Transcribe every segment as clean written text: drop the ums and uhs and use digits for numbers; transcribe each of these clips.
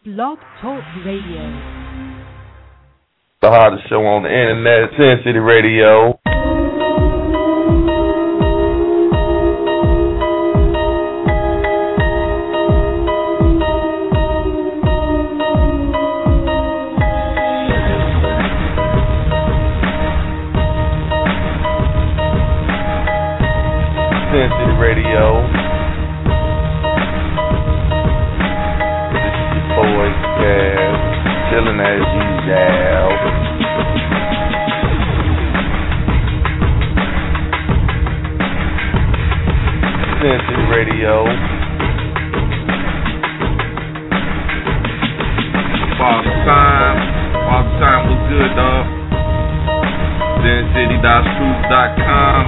Blog Talk Radio. The hottest show on the internet, Sin City Radio. Sin City Radio. This is your boy, Cass, chilling as usual. Sin City Radio. Father Time was good, dog. SinCity.Scoops.com.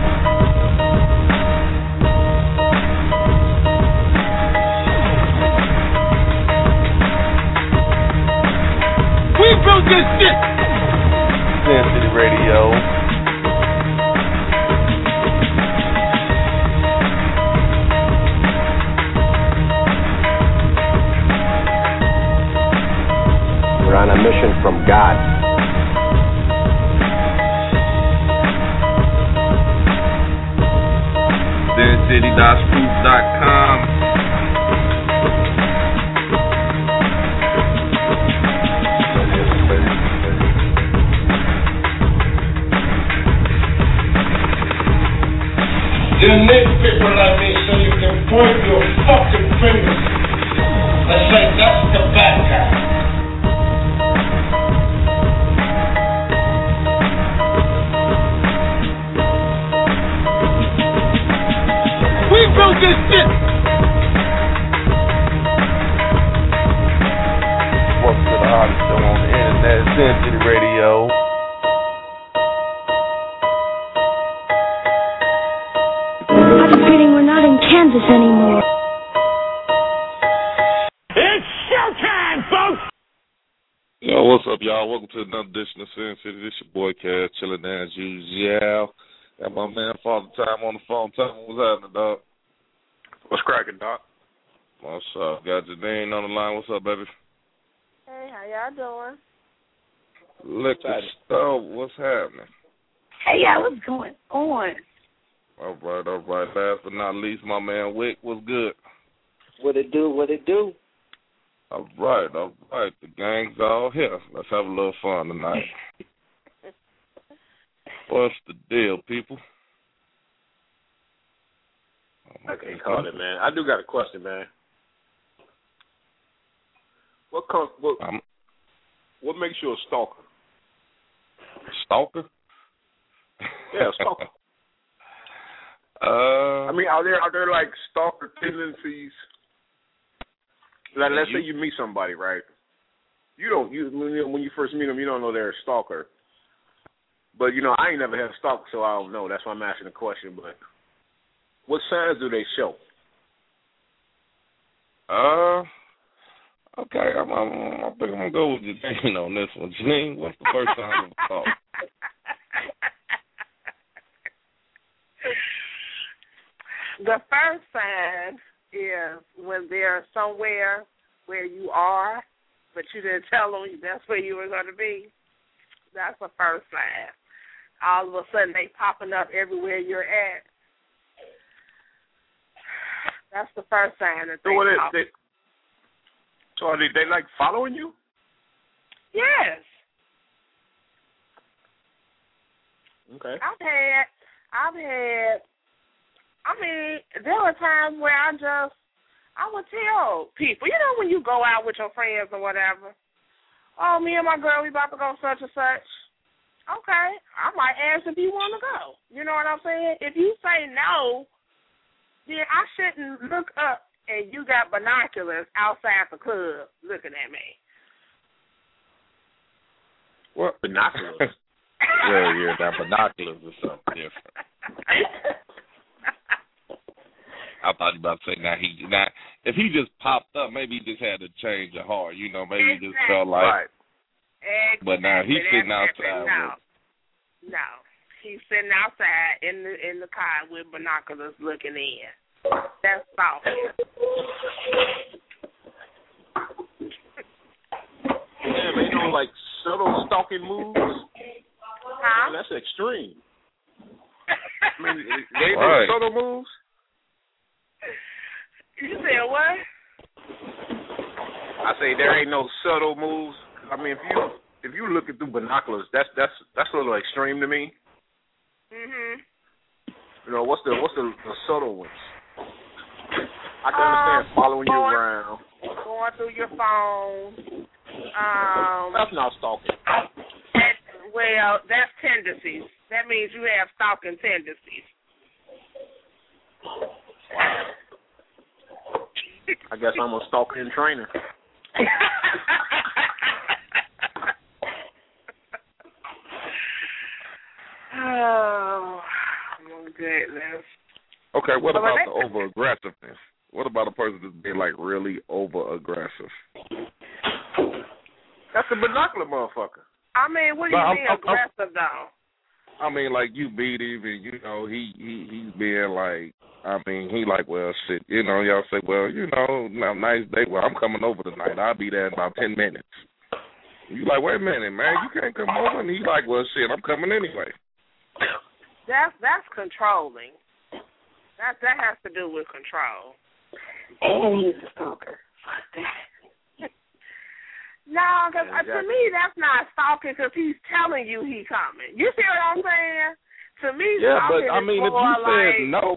We built this shit. Sin City Radio. We're on a mission from God. SinCity.Scoops.com. You need people like me so you can point your fucking fingers and say that's the bad guy. We built this shit. Welcome to the hottest show on the internet, Sin City Radio. I have a feeling we're not in Kansas anymore. It's showtime, folks. Yo, what's up, y'all? Welcome to another edition of Sin City. This your boy, Cass, chilling as usual. Got my man, Father Time, on the phone. Tell me what's happening, dog. What's cracking, Doc? What's up? Got Janine on the line. What's up, baby? Hey, how y'all doing? Liquor Stove, what's happening? Hey, y'all, what's going on? All right. Last but not least, my man Wick, what's good? What it do? All right. The gang's all here. Let's have a little fun tonight. What's the deal, people? I can't call it, man. I do got a question, man. What makes you a stalker? Stalker? Yeah, a stalker. I mean, are there like stalker tendencies? Like, let's say you meet somebody, right? When you first meet them, you don't know they're a stalker. But I ain't never had a stalker, so I don't know. That's why I'm asking the question. But what signs do they show? Okay, I think I'm gonna go with Janine on this one. Janine, what's the first sign of a stalker? The first sign is when they're somewhere where you are, but you didn't tell them that's where you were going to be. That's the first sign. All of a sudden, they popping up everywhere you're at. That's the first sign that So are they like following you? Yes. Okay. There were times where I would tell people, when you go out with your friends or whatever, oh, me and my girl, we about to go such and such. Okay, I might ask if you want to go. You know what I'm saying? If you say no, then I shouldn't look up and you got binoculars outside the club looking at me. What? Binoculars? Yeah, that binoculars or something different. I thought you about to say if he just popped up, maybe he just had to change of heart. Maybe he just felt like. Right. Exactly. But now he's sitting outside. No, he's sitting outside in the car with binoculars looking in. That's stalking. like subtle stalking moves. Huh? That's extreme. I mean, they ain't Right. no subtle moves. You said what? I say there ain't no subtle moves. I mean, if you looking through binoculars, that's a little extreme to me. Mhm. You know, what's the subtle ones? I can understand following you around. Going through your phone. That's not stalking. Well, that's tendencies. That means you have stalking tendencies. I guess I'm a stalking trainer. Oh, my goodness. Okay, what about the over-aggressiveness? What about a person that's being, like, really over-aggressive? That's a binocular motherfucker. I mean, what do you mean aggressive, though? I mean, like, you beat him and, you know, he's being, like, I mean, he like, well, shit, you know, y'all say, well, you know, nice day. Well, I'm coming over tonight. I'll be there in about 10 minutes. You like, wait a minute, man, you can't come over. And he like, well, shit, I'm coming anyway. That's controlling. That has to do with control. And he's a stalker. Fuck that. No, because to me, that's not stalking because he's telling you he's coming. You see what I'm saying? To me, yeah, stalking but I mean, is if more you said like, no,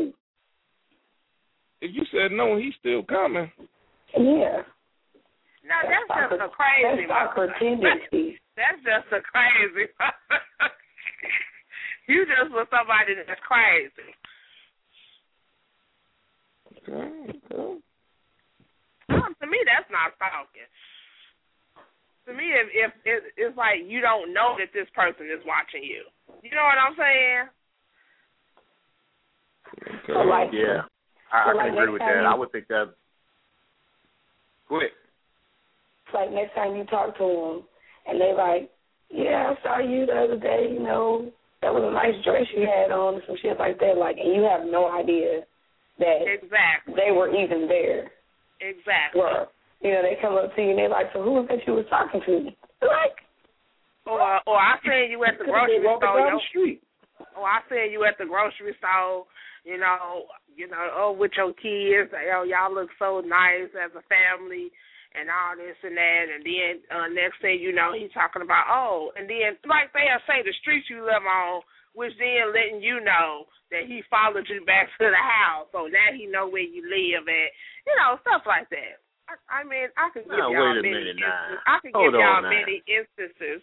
if you said no, he's still coming. Yeah. No, that's just a crazy. That's stalker tendencies. That's just a crazy. You just with somebody that's crazy. Okay. To me, that's not stalking. To me, if it's like you don't know that this person is watching you. You know what I'm saying? Okay. So like, yeah, I can agree with that. I would think that. Go ahead. It's like next time you talk to them, and they like, yeah, I saw you the other day. You know, that was a nice dress you had on, and some shit like that. Like, and you have no idea that Exactly. they were even there. Exactly. Well, you know, they come up to you and they like, so who was that you was talking to? Like, or I seen you at the grocery store. Down the street. Or I seen you at the grocery store. You know, with your kids. Y'all look so nice as a family, and all this and that. And then next thing you know, he's talking about and then like they'll say the street you live on, which then letting you know that he followed you back to the house, so now he know where you live at. You know, stuff like that. I mean, I could give y'all many instances. I could give y'all many instances.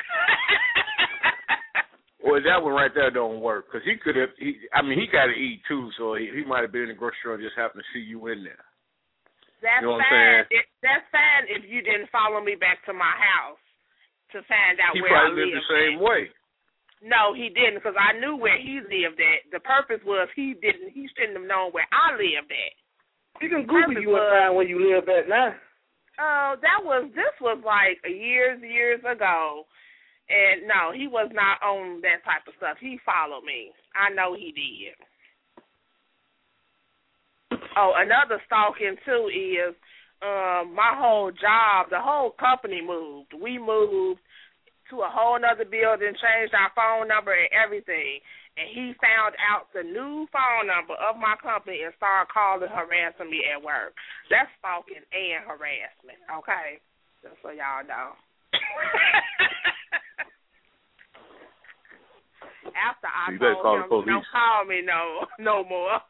Well, that one right there don't work because he could have. He got to eat too, so he might have been in the grocery store and just happened to see you in there. That's you know fine. That's fine if you didn't follow me back to my house to find out where I lived. He probably lived the same way. No, he didn't because I knew where he lived at. The purpose was he shouldn't have known where I lived at. He can Google you and find where you live at now. This was like years ago. And no, he was not on that type of stuff. He followed me. I know he did. Oh, another stalking too is my whole job, the whole company moved. We moved to a whole other building, changed our phone number and everything. And he found out the new phone number of my company and started calling, harassing me at work. That's stalking and harassment, okay? Just so y'all know. After I told him, don't call me no more.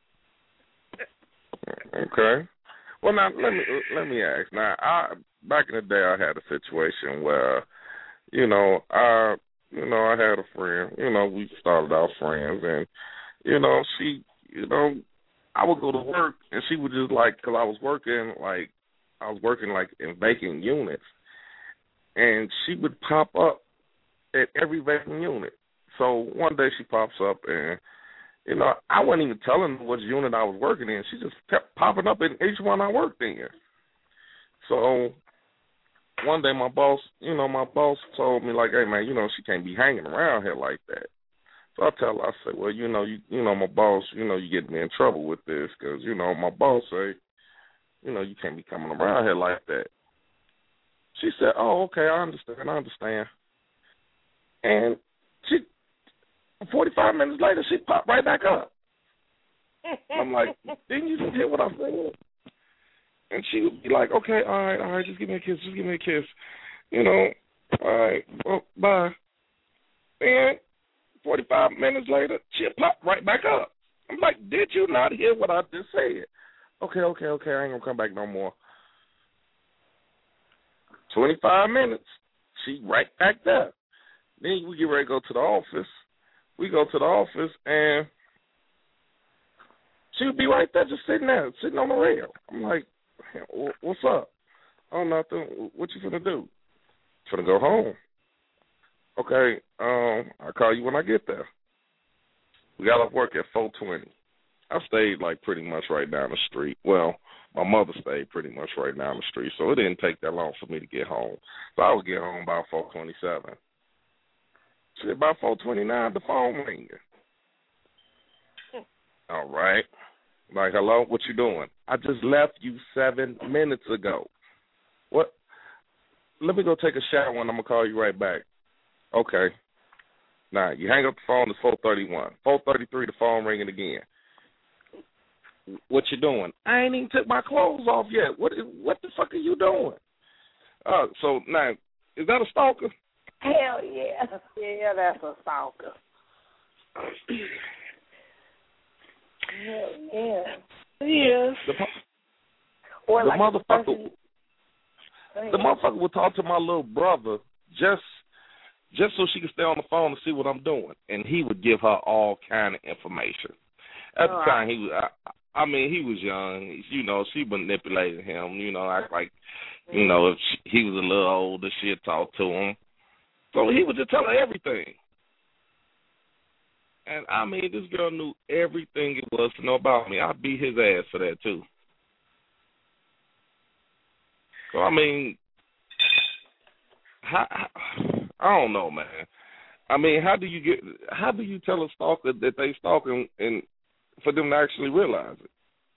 Okay. Well, now let me ask. Now, back in the day, I had a situation where, I had a friend. We started out friends, and she, I would go to work, and she would just because I was working in vacant units, and she would pop up at every vacant unit. So one day she pops up, and I wasn't even telling her which unit I was working in. She just kept popping up in each one I worked in. So one day my boss told me, like, hey, man, she can't be hanging around here like that. So I tell her, I say, well, my boss, you get me in trouble with this because, my boss say, you can't be coming around here like that. She said, "Oh, okay, I understand." And 45 minutes later, she popped right back up. I'm like, didn't you just hear what I said? And she would be like, okay, all right, just give me a kiss, you know, all right, well, bye. And 45 minutes later, she popped right back up. I'm like, did you not hear what I just said? Okay, I ain't gonna come back no more. 25 minutes, she right back there. Then we get ready to go to the office. We go to the office, and she would be right there just sitting on the rail. I'm like, what's up? Oh, nothing. What you finna do? Finna go home. Okay, I'll call you when I get there. We got off work at 4:20. I stayed, like, pretty much right down the street. Well, my mother stayed pretty much right down the street, so it didn't take that long for me to get home. So I would get home about 4:27. Shit, by 4:29, the phone ringing. All right. Like, hello, what you doing? I just left you 7 minutes ago. What? Let me go take a shower and I'm going to call you right back. Okay. Now, you hang up the phone, it's 4:31. 4:33, the phone ringing again. What you doing? I ain't even took my clothes off yet. What the fuck are you doing? So, now, is that a stalker? Hell yeah. Yeah, that's a stalker. Hell yeah. Yes. Or like the motherfucker would talk to my little brother just so she could stay on the phone and see what I'm doing, and he would give her all kind of information. At the time, he was young. You know, she manipulated him. You know, act like, you know, if he was a little older, she'd talk to him. So he would just tell her everything. And, I mean, this girl knew everything it was to know about me. I'd beat his ass for that, too. So, I mean, I don't know, man. I mean, how do you tell a stalker that they stalking and for them to actually realize it?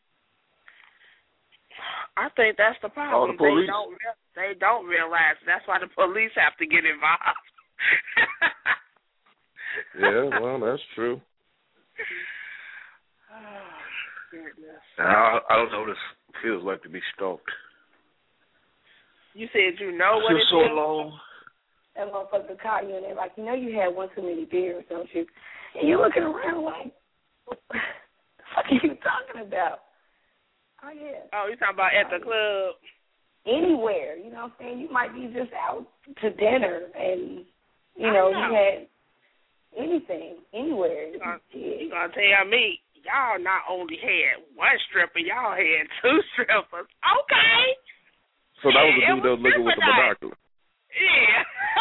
I think that's the problem. The police. They don't realize it. That's why the police have to get involved. Yeah, well, that's true. Oh, goodness. I don't know what it feels like to be stalked. You said you know what it so feels long. That motherfucker caught you and they're like, you know you had one too many beers, don't you? And you're looking around like, what the fuck are you talking about? Oh, yeah. Oh, you talking about at the club? Anywhere, you know what I'm saying? You might be just out to dinner and, you know, you had anything, anywhere. You gonna tell me, y'all not only had one stripper, y'all had two strippers. Okay. So that was the dude that was looking with the binoculars. Yeah.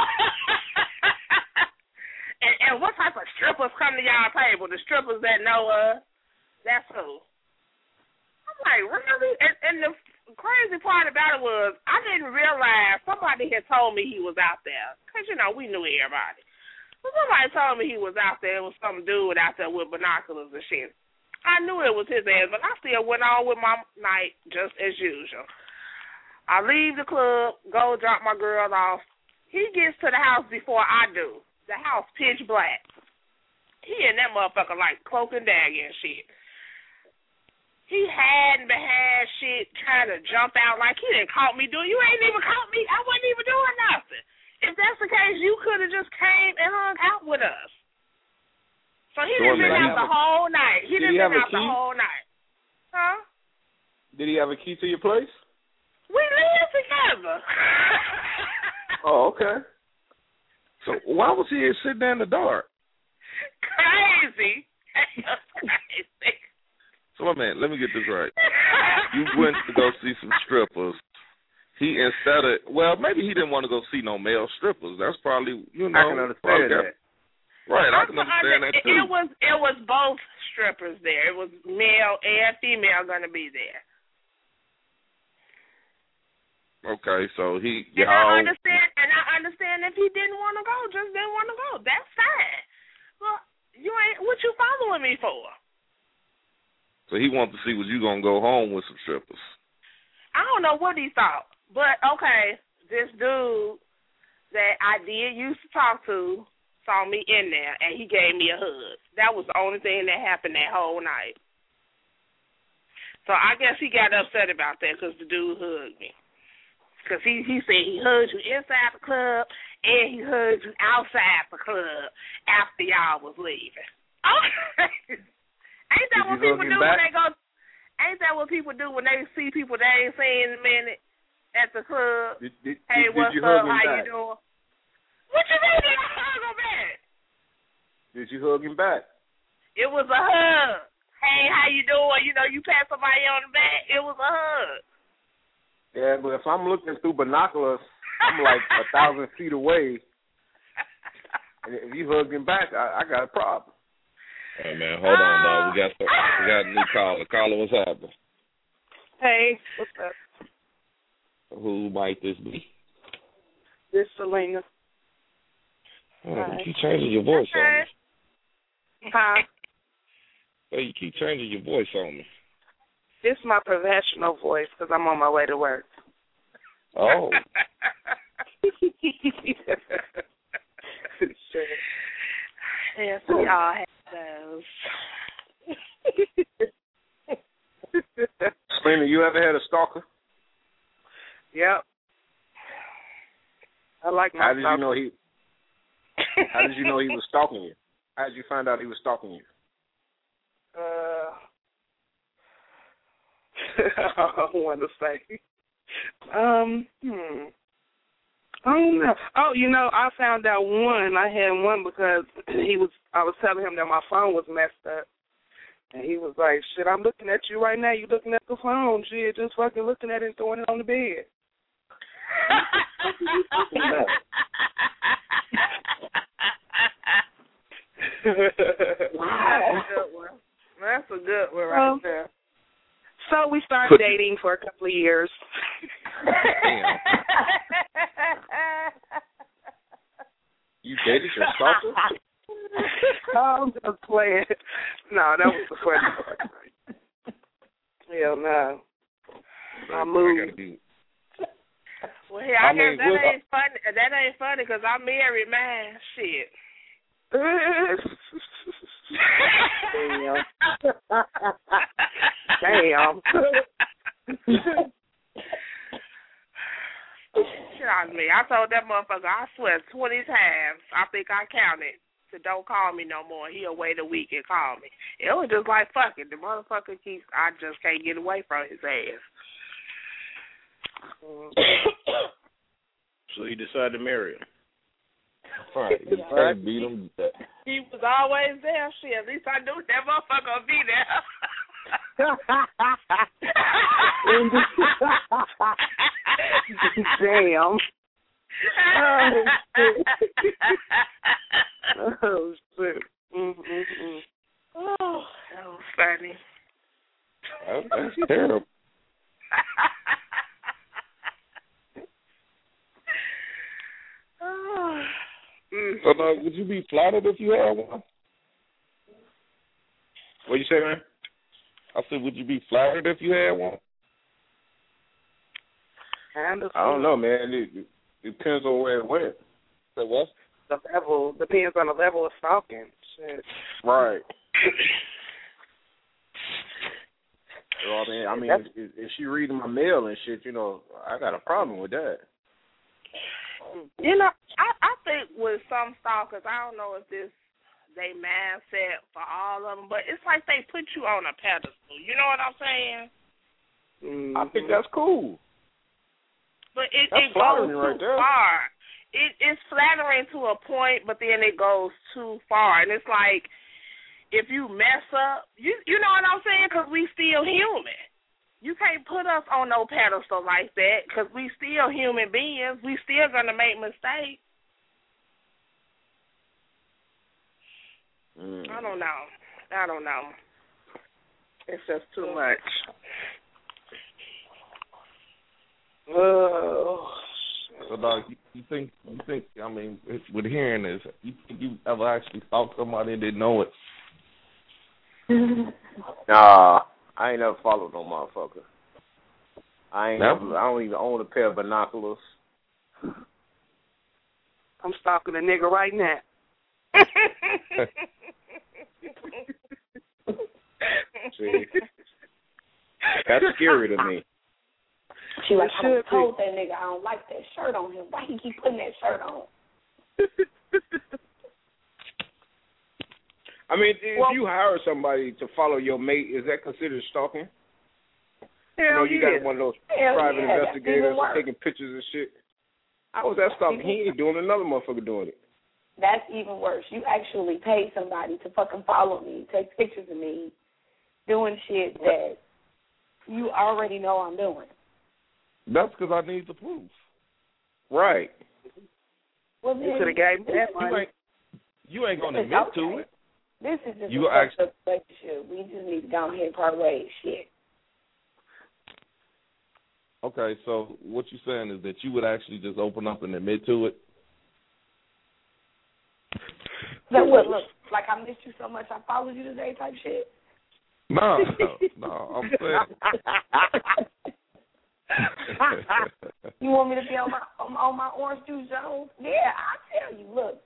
and what type of strippers come to y'all table? The strippers that know that's who. I'm like, really? And the crazy part about it was I didn't realize somebody had told me he was out there. Because, you know, we knew everybody. So somebody told me he was out there. It was some dude out there with binoculars and shit. I knew it was his ass, but I still went on with my night just as usual. I leave the club, go drop my girl off. He gets to the house before I do. The house pitch black. He and that motherfucker like cloak and dagger and shit. He had shit trying to jump out like he didn't caught me doing. You ain't even caught me. I wasn't even doing nothing. If that's the case, you could have just came and hung out with us. So he didn't been out the whole night. He didn't been out the whole night. Huh? Did he have a key to your place? We live together. Oh, okay. So why was he sitting there in the dark? Crazy. Crazy. So, man, let me get this right. You went to go see some strippers. He maybe he didn't want to go see no male strippers. That's probably, you know. I can understand that. Right, I can understand that too. It was both strippers there. It was male and female going to be there. Okay, so he. And I understand if he didn't want to go, just didn't want to go. That's fine. Well, you ain't. What you following me for? So he wanted to see was you gonna go home with some strippers. I don't know what he thought, but okay. this dude that I did used to talk to saw me in there, and he gave me a hug. That was the only thing that happened that whole night. So I guess he got upset about that because the dude hugged me. Because he said he hugged you inside the club and he hugged you outside the club after y'all was leaving. Oh, ain't that what people do when they go? Ain't that what people do when they see people they ain't seen in a minute at the club? Hey, what's up? How you doing? What you mean? Did I hug him back? Did you hug him back? It was a hug. Hey, how you doing? You know, you pat somebody on the back. It was a hug. Yeah, but if I'm looking through binoculars, I'm like 1,000 feet away. And if you hug him back, I got a problem. Hey man, hold on, dog. We got a new caller. Caller, what's happening? Hey, what's up? Who might this be? This Selena. Oh, you keep changing your voice on me. Huh? Hey, you keep changing your voice on me. This is my professional voice because I'm on my way to work. Oh. Yes, we all have those. Selena, you ever had a stalker? Yep. I like my How did you know he was stalking you? How did you find out he was stalking you? I don't want to say. I don't know. Oh, you know, I found out one. I had one because I was telling him that my phone was messed up. And he was like, shit, I'm looking at you right now. You looking at the phone. Shit, just fucking looking at it and throwing it on the bed. Wow. That's a good one right there. So we started dating for a couple of years. Damn. You dated your stalker? I'm just playing. No, that was the funny part. Hell no. I moved. Well, hey, I guess that ain't funny. That ain't funny because I'm married, man. Shit. Damn. Damn. Shit on me. I told that motherfucker, I swear 20 times, I think I counted, to don't call me no more. He'll wait a week and call me. It was just like, fuck it. The motherfucker I just can't get away from his ass. So you decided to marry him? Right. You can't beat him. He was always there. Shit, at least I knew that motherfucker would be there. Damn. Oh, shit. Mm-hmm. Oh, that was funny. That's terrible. So, would you be flattered if you had one? What'd you say, man? I said, would you be flattered if you had one? I don't know, man. It depends on where it went. So what? The level depends on the level of stalking. Shit. Right. So, I mean, if she reading my mail and shit, you know, I got a problem with that. You know, I think with some stalkers, I don't know if this they mindset for all of them, but it's like they put you on a pedestal. You know what I'm saying? I think that's cool. But it goes too far. It's flattering to a point, but then it goes too far. And it's like, if you mess up, you know what I'm saying? Because we still human. You can't put us on no pedestal like that because we still human beings. We still going to make mistakes. I don't know. It's just too much. Oh. So, dog, you think? I mean, with hearing this, you think you ever actually stalked somebody and didn't know it? Nah, I ain't never followed no motherfucker. I don't even own a pair of binoculars. I'm stalking a nigga right now. See, that's scary to me. She like, I told that nigga I don't like that shirt on him. Why he keep putting that shirt on? I mean, if you hire somebody to follow your mate, is that considered stalking? Hell you got one of those private investigators taking pictures and shit. How was that stalking? He ain't doing another motherfucker doing it. That's even worse. You actually pay somebody to fucking follow me, take pictures of me, doing shit that you already know I'm doing. That's because I need the proof. Right. Well, you could have gave me that money. You ain't going to admit to it. This is just a relationship. We just need to go ahead and part ways. Shit. Okay, so what you're saying is that you would actually just open up and admit to it? That would look like I missed you so much I followed you today type shit? No, I'm saying. You want me to be on my Orange Juice Jones? Yeah, I tell you. Look,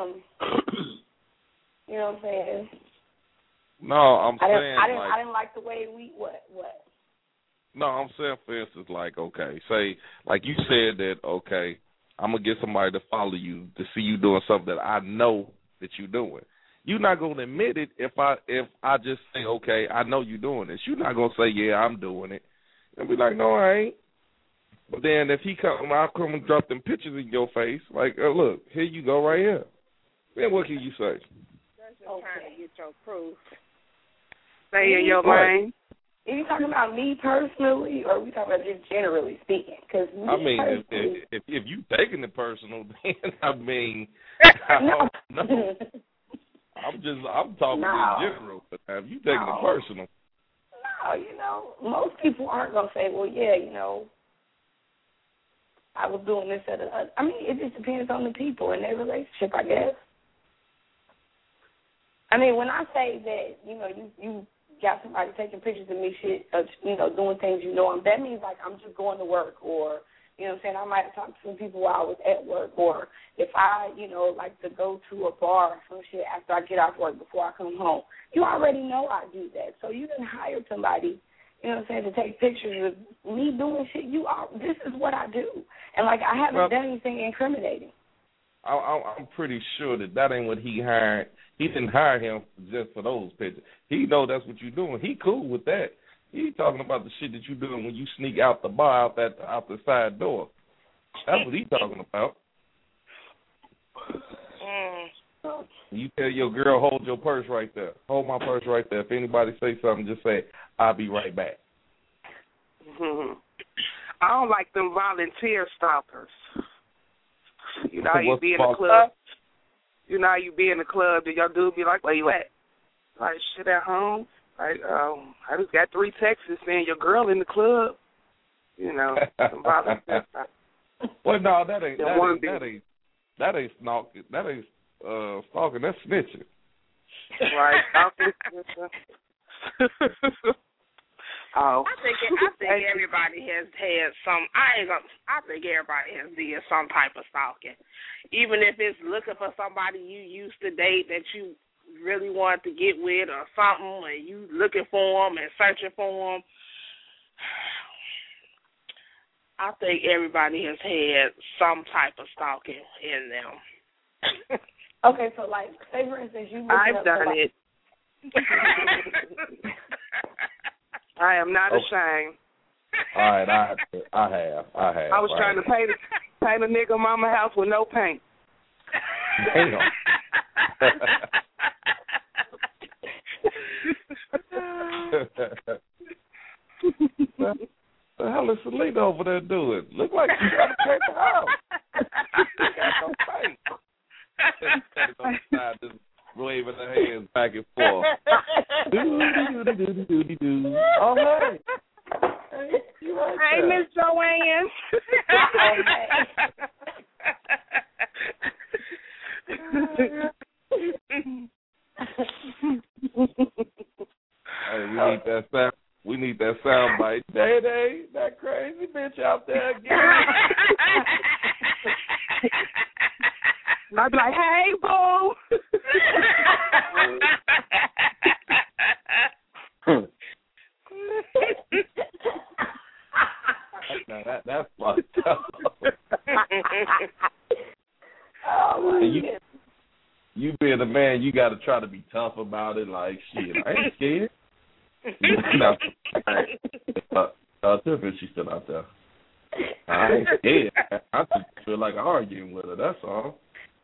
you know what I'm saying? No, I'm saying I didn't like the way we what. No, I'm saying, for instance, like, okay, say, like you said that, okay, I'm gonna get somebody to follow you to see you doing something that I know that you're doing. You're not gonna admit it if I just say, okay, I know you're doing this. You're not gonna say, yeah, I'm doing it. And be like, no, I ain't. But then if I'll come and drop them pictures in your face, like, look, here you go right here. Then what can you say? That's just trying to get your proof. Stay in your lane. Are you talking about me personally, or are we talking about just generally speaking? Cause I mean, if you taking it personal, then I mean, no. I'm talking in general. But if you taking it personal, no, most people aren't gonna say, well, yeah, I was doing this at I mean, it just depends on the people and their relationship, I guess. I mean, when I say that, you got somebody taking pictures of me, shit, doing things that means like I'm just going to work, or, you know what I'm saying, I might have talked to some people while I was at work, or if I, like to go to a bar or some shit after I get off work before I come home. You already know I do that. So you didn't hire somebody, to take pictures of me doing shit. This is what I do. And, like, I haven't done anything incriminating. I'm pretty sure that ain't what he hired. He didn't hire him just for those pictures. He know that's what you're doing. He cool with that. He talking about the shit that you doing when you sneak out the bar out the side door. That's what he talking about. You tell your girl, hold your purse right there. Hold my purse right there. If anybody say something, just say, I'll be right back. Mm-hmm. I don't like them volunteer stalkers. You be in the club. You be in the club, and your dude be like, where you at? Like, shit at home. Like, I just got 3 texts saying your girl in the club. Some volunteer stalkers. Well, no, that ain't stalking. That ain't stalking. That's snitching. Right. I think everybody has had some. I think everybody has did some type of stalking, even if it's looking for somebody you used to date that you really wanted to get with or something, and you looking for them and searching for them. I think everybody has had some type of stalking in them. Okay, so like, say for instance, I've done it. I am not ashamed. All right, I have. I was trying to paint a nigga mama house with no paint. Damn. The hell is Selena over there doing? Look like she's trying to paint the house. She got no paint. Standing on the side, just waving her hands back and forth. Do. All right. Hey, Miss Joanne. Hey, we need that sound bite. Day, that crazy bitch out there again. I'd be like, hey, boo. That's fucked up. You being a man, you got to try to be tough about it. Like, shit, I ain't scared. No. Tiffany, she's still out there. I ain't scared. I just feel like arguing with her, that's all.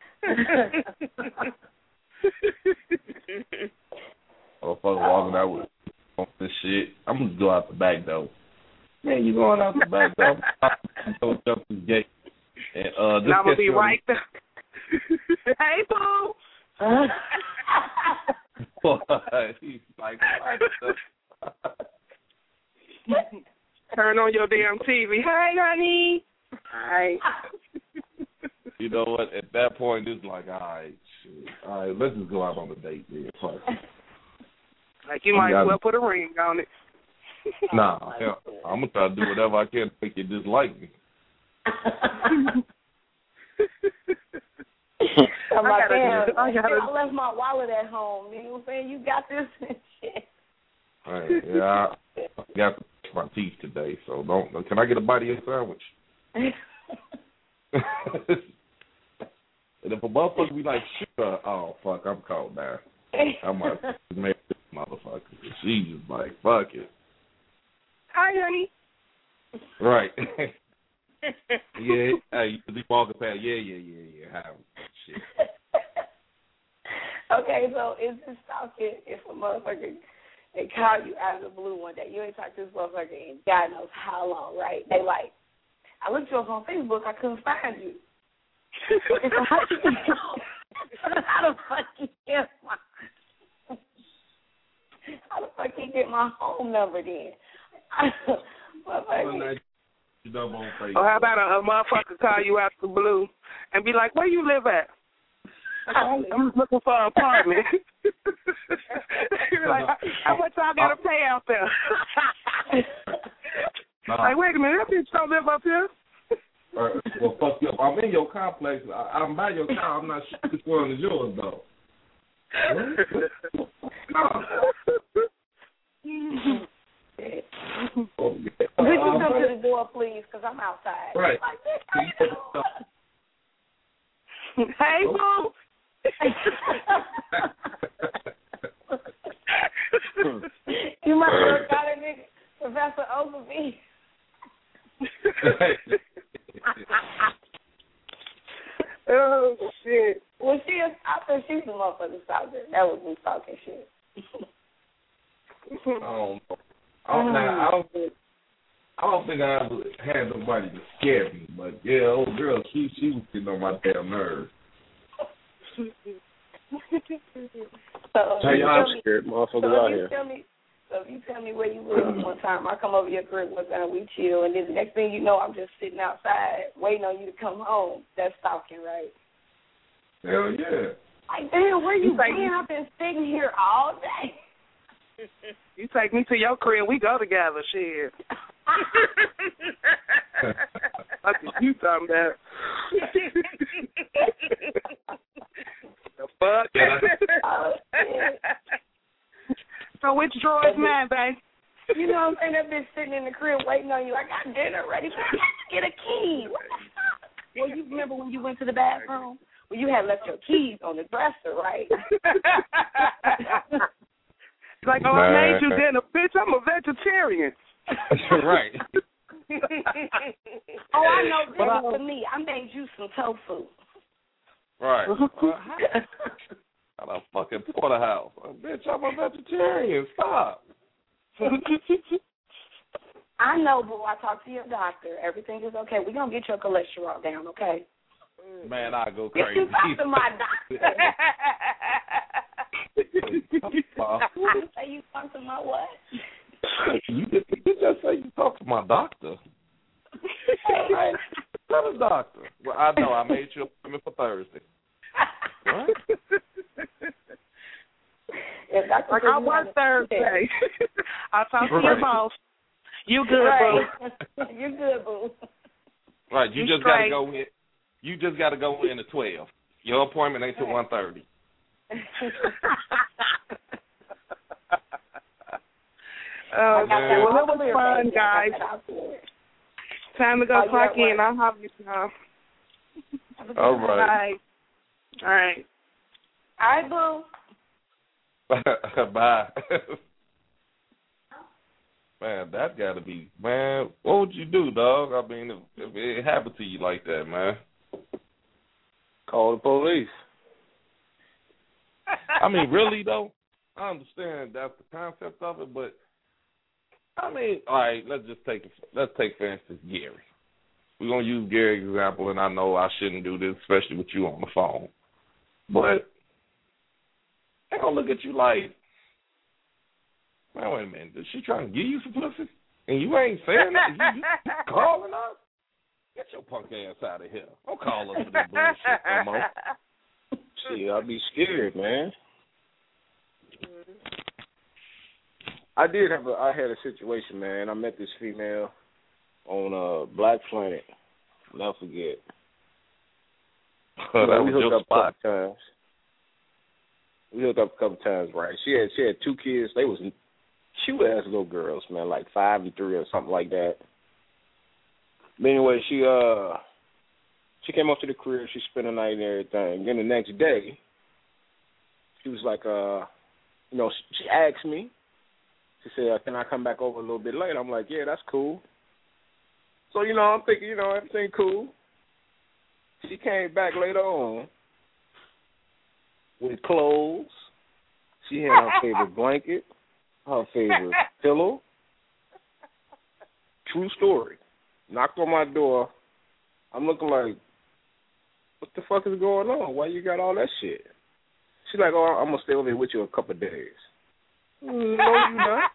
Motherfucker walking out with this shit. I'm going to go out the back door. Man, you going out the back door? I'm going to jump through the gate. And I'm going to be right there. Hey, boo. He's like, turn on your damn TV. Hey, honey. Hi. You know what? At that point, it's like, all right, let's just go out on a date, man. Like, you might as well put a ring on it. Nah, I'm going to try to do whatever I can to make you dislike me. I left my wallet at home. You know what I'm saying? You got this and shit. Right, yeah, I got to brush my teeth today, so can I get a bite of your sandwich? And if a motherfucker be like, sure, oh, fuck, I'm cold now. I might make this motherfucker. She's just like, fuck it. Hi, honey. Right. Yeah, hey, you be walking past, yeah. How, shit. Okay, so is this stalking if a motherfucker, they call you out of the blue one day, you ain't talked to this motherfucker in God knows how long, right? They like, I looked you up on Facebook, I couldn't find you. So how the fuck you get my home number then? Or how about a motherfucker call you out the blue and be like, where you live at? I'm just looking for an apartment. Like, how much I got to pay out there? Like, wait a minute, that bitch don't live up here. Well, fuck you up. I'm in your complex. I'm by your car. I'm not sure which one is yours, though. Could you come to the door, please? Because I'm outside. Right. Hey, boo. You might have got a nigga, Professor Ogilvy. Oh, shit. Well, she's a motherfucking stalker. That was me talking shit. I don't think I ever had nobody to scare me, but yeah, old girl, she was getting on my damn nerves. Hey, I'm scared, motherfuckers out here. So if you tell me where you live one time, I come over your crib one time, we chill, and then the next thing you know, I'm just sitting outside waiting on you to come home. That's stalking, right? Hell yeah. Like, damn, where you been? I've been sitting here all day. You take me to your crib, we go together, shit. What you talking about? The fuck? Oh, shit. So which drawer is mine, babe? You know what I'm saying? That bitch sitting in the crib waiting on you. I got dinner ready. Get a key. What the fuck? Well, you remember when you went to the bathroom? Well, you had left your keys on the dresser, right? Like, oh, I made you dinner. Bitch, I'm a vegetarian. Right. Oh, I know this is for me. I made you some tofu. Right. At a fucking porterhouse. Bitch, I'm a vegetarian. Stop. I know, boo. I talked to your doctor. Everything is okay. We're going to get your cholesterol down, okay? Man, I go crazy. You talk to my doctor. You talk to my what? You just say you talk to my doctor. Hey, not a doctor. Well, I know. I made you an appointment for Thursday. What? Like, I work Thursday. I'll talk to your boss. You good, right. boo. You good, boo. Right. You just got to go in. You just got to go in at 12. Your appointment ain't till 1:30. Well, that was fun, guys. Time to go clock in. I'll have you now. All right. All right. All right, boo. Bye. Man, that got to be, man, what would you do, dog? I mean, if it happened to you like that, man. Call the police. I mean, really, though? I understand that's the concept of it, but, I mean, all right, let's take, for instance, Gary. We're going to use Gary's example, and I know I shouldn't do this, especially with you on the phone. But they're going to look at you like, man, wait a minute, is she trying to give you some pussy? And you ain't saying that? You calling us? Get your punk ass out of here. Don't call us for this bullshit no more. See, I'll be scared, man. I had a situation, man. I met this female on Black Planet. I'll never forget. We hooked up a couple times. Right? She had 2 kids. They was cute ass little girls, man, like 5 and 3 or something like that. But anyway, she came up to the crib. She spent the night and everything. Then the next day, she was like, she asked me. She said, "Can I come back over a little bit later?" I'm like, "Yeah, that's cool." So I'm thinking, everything cool. She came back later on with clothes. She had her favorite blanket, her favorite pillow. True story. Knocked on my door. I'm looking like, what the fuck is going on? Why you got all that shit? She's like, "Oh, I'm going to stay over here with you a couple of days." No, you're not.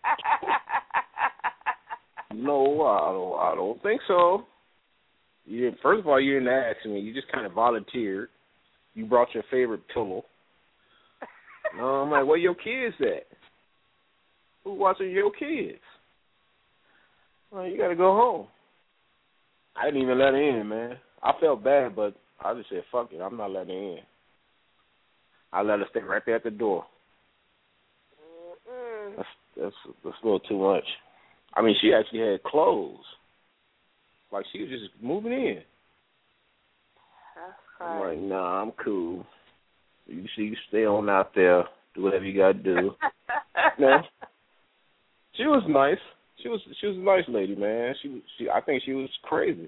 No, I don't think so. First of all, you didn't ask me. You just kind of volunteered. You brought your favorite pillow. I'm like, where your kids at? Who's watching your kids? Well, you got to go home. I didn't even let her in, man. I felt bad, but I just said, fuck it. I'm not letting her in. I let her stay right there at the door. That's a little too much. I mean, she actually had clothes. Like, she was just moving in. I'm like, nah, I'm cool. You stay on out there, do whatever you got to do. Man, she was nice. She was a nice lady, man. I think she was crazy.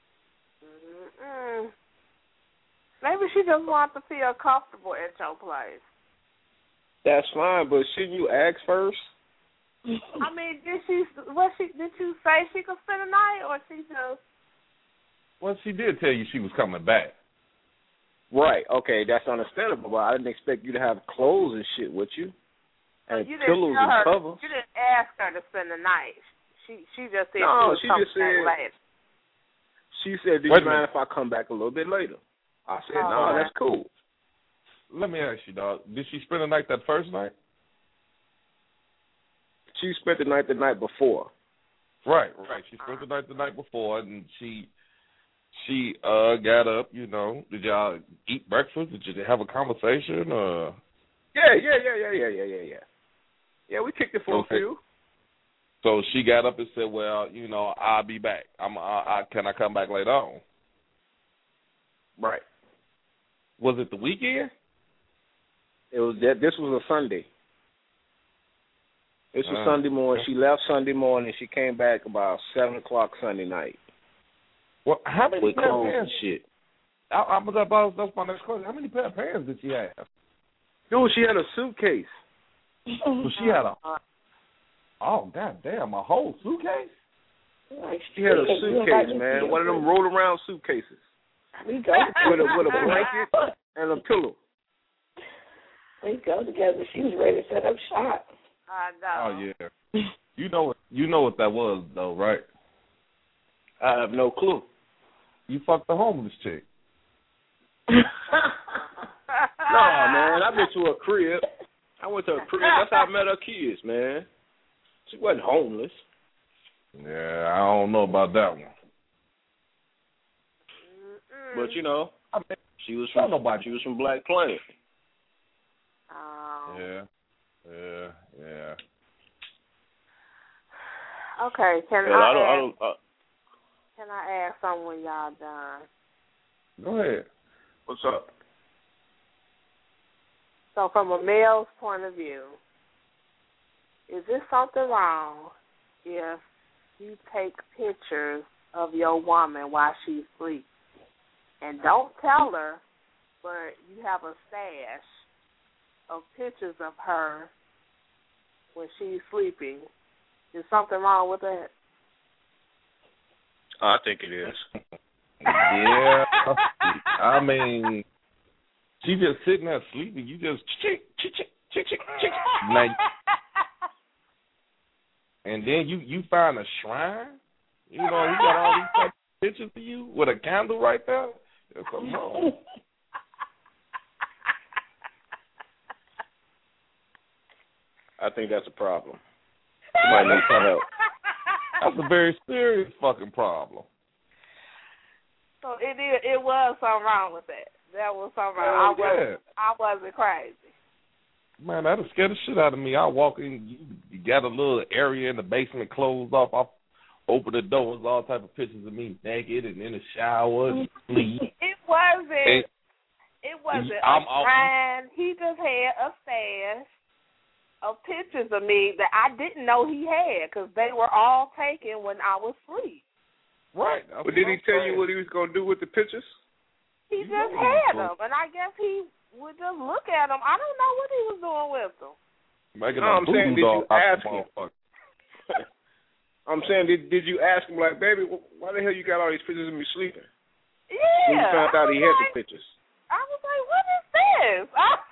Maybe she just wanted to feel comfortable at your place. That's fine, but shouldn't you ask first? I mean, did you say she could spend the night, or she just? Well, she did tell you she was coming back. Right. Okay, that's understandable. But I didn't expect you to have clothes and shit with you, and pillows and covers. You didn't ask her to spend the night. She just said no. She just said later. She said, "Do you mind if I come back a little bit later?" I said, "No, that's cool." Let me ask you, dog. Did she spend the night that first night? She spent the night before. Right. She spent the night before, and she got up. Did y'all eat breakfast? Did you have a conversation? Yeah. Yeah, we kicked it for a few. So she got up and said, "Well, I'll be back. Can I come back later on?" Right. Was it the weekend? It was that. This was a Sunday. This was Sunday morning. She left Sunday morning. She came back about 7:00 Sunday night. Well, how many with pair of clothes pants? And shit. That's my next question. How many pair of pants did she have? Dude, she had a suitcase. So she had goddamn, a whole suitcase? She had a suitcase, man. One of them roll around suitcases. with a blanket and a pillow. We go together. She was ready to set up shop. I know. Oh yeah. You know what that was though, right? I have no clue. You fucked the homeless chick. No, man. I've been to a crib. I went to a crib. That's how I met her kids, man. She wasn't homeless. Yeah, I don't know about that one. But, She was from Black Planet. Yeah. Okay, can I ask something when y'all done? Go ahead. What's up? So from a male's point of view, is there something wrong if you take pictures of your woman while she's asleep and don't tell her, but you have a stash of pictures of her when she's sleeping? Is something wrong with that? I think it is. Yeah. I mean, she just sitting there sleeping. You just chick. And then you find a shrine. You know, he got all these type of pictures of you with a candle right there. There's something wrong. I think that's a problem. Somebody needs some help. That's a very serious fucking problem. So it was something wrong with that. That was something wrong. I wasn't crazy. Man, that'll scare the shit out of me. I walk in, you got a little area in the basement closed off. I open the doors, all type of pictures of me naked and in the shower and sleep. It wasn't a shrine. He just had a stash of pictures of me that I didn't know he had because they were all taken when I was asleep. Right. But did he tell you what he was going to do with the pictures? He just had them, and I guess he would just look at them. I don't know what he was doing with them. I'm saying, did you ask him? I'm saying, did you ask him, like, baby, why the hell you got all these pictures of me sleeping? Yeah. When you found out he had the pictures. I was like, what is this?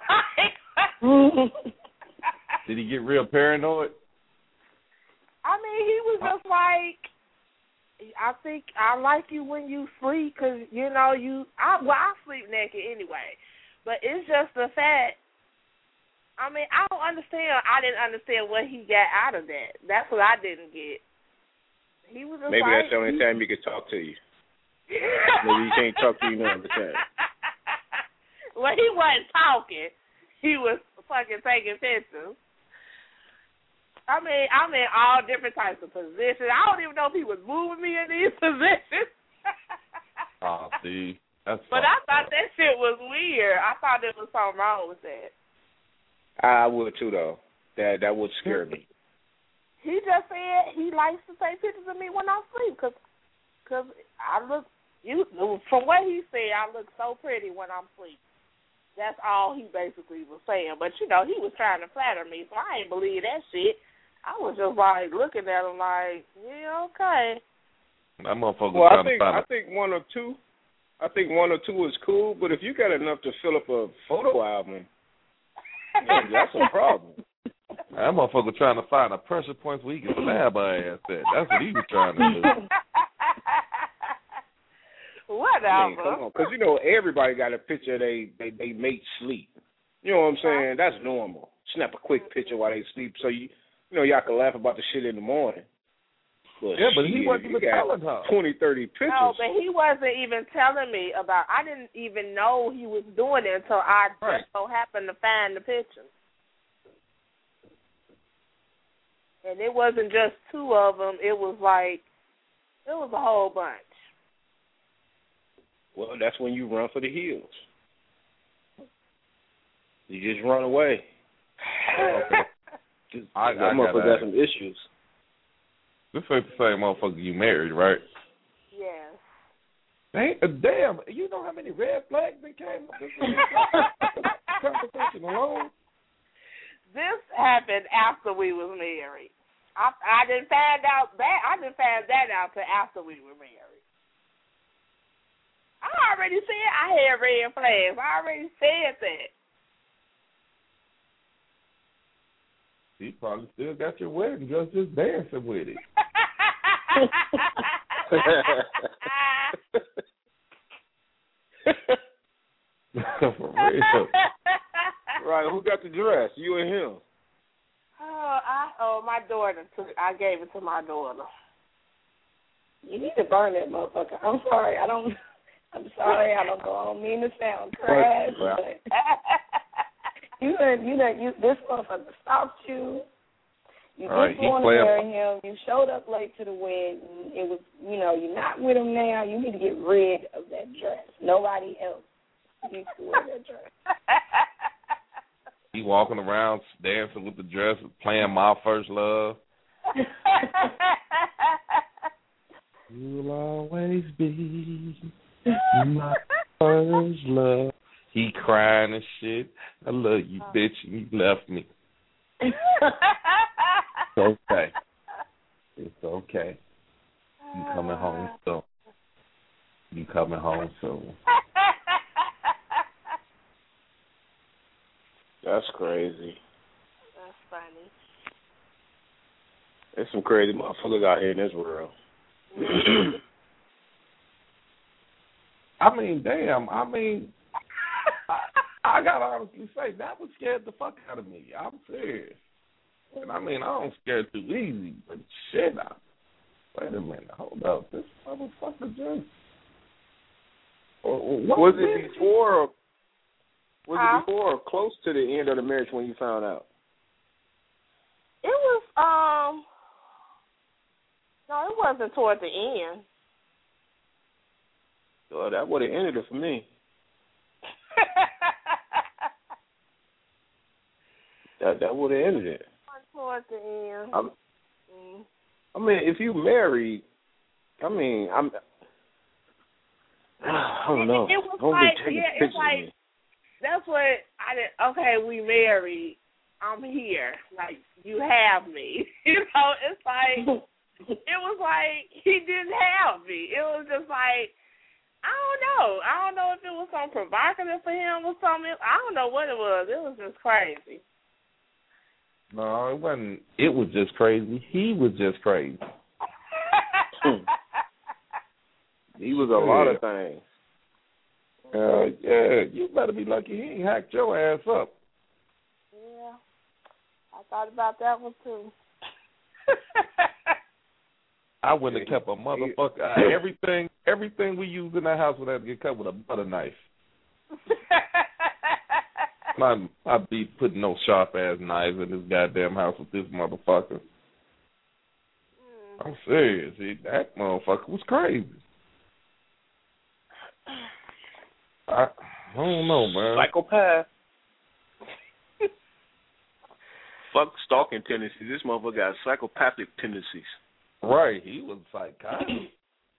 Did he get real paranoid? I mean, he was just like, I think I like you when you sleep because, you know, I sleep naked anyway. But it's just the fact, I mean, I don't understand. I didn't understand what he got out of that. That's what I didn't get. He was just maybe like, that's the only time he could talk to you. Maybe he can't talk to you none of the time. Well, he wasn't talking. He was fucking taking pictures. I mean, I'm in all different types of positions. I don't even know if he was moving me in these positions. Oh, see. But I thought that shit was weird. I thought there was something wrong with that. I would too, though. That would scare me. He just said he likes to take pictures of me when I sleep because I look, from what he said, I look so pretty when I'm asleep. That's all he basically was saying. But, you know, he was trying to flatter me, so I ain't believe that shit. I was just, like, looking at him like, yeah, okay. That motherfucker I think one or two is cool, but if you got enough to fill up a photo album, that's a problem. That motherfucker trying to find a pressure point where he can stab her ass at. That's what he was trying to do. Whatever. I mean, come on, because, you know, everybody got a picture they mate sleep. You know what I'm saying? That's normal. Snap a quick picture while they sleep so you know, y'all can laugh about the shit in the morning. But but he wasn't even telling her. 20, 30 pictures. No, but he wasn't even telling me about. I didn't even know he was doing it until I just so happened to find the pictures. And it wasn't just two of them. It was a whole bunch. Well, that's when you run for the hills. You just run away. I motherfucker got some issues. This ain't the same motherfucker you married, right? Yes. Damn, you know how many red flags that came up this conversation alone? This happened after we was married. I didn't find out that. I didn't find that out till after we were married. I already said I had red flags. I already said that. He probably still got your wedding dress just dancing with it. For real. Right, who got the dress? You and him? My daughter I gave it to my daughter. You need to burn that motherfucker. I'm sorry, I don't I'm sorry, I don't mean to sound crass, but this motherfucker stalked you. You didn't want to marry him. You showed up late to the wedding. It was, you're not with him now. You need to get rid of that dress. Nobody else needs to wear that dress. He walking around dancing with the dress, playing My First Love. You'll always be my first love. He crying and shit. I love you, bitch, and you left me. It's okay. It's okay. You coming home soon. You coming home soon. That's crazy. That's funny. There's some crazy motherfuckers out here in this world. I mean, damn. I gotta honestly say that would scare the fuck out of me. I'm serious. And I don't scare too easy, but shit, wait a minute, hold up. This motherfucker just... Was it before or close to the end of the marriage when you found out? It was, no, it wasn't toward the end. Well, that would have ended it for me. That would have ended it. Toward the end. I mean, if you married, I don't know. It was like, it's like, that's what I did. Okay, we married. I'm here. Like, you have me. It's like, it was like he didn't have me. It was just like, I don't know. I don't know if it was something provocative for him or something. I don't know what it was. It was just crazy. No, it wasn't. It was just crazy. He was just crazy. He was a lot of things. Yeah, you better be lucky he ain't hacked your ass up. Yeah, I thought about that one too. I wouldn't have kept a motherfucker. Everything we use in that house would have to get cut with a butter knife. I'd be putting no sharp ass knives in this goddamn house with this motherfucker. I'm serious. That motherfucker was crazy. I don't know, man. Psychopath. Fuck stalking tendencies. This motherfucker got psychopathic tendencies. Right. He was psychotic.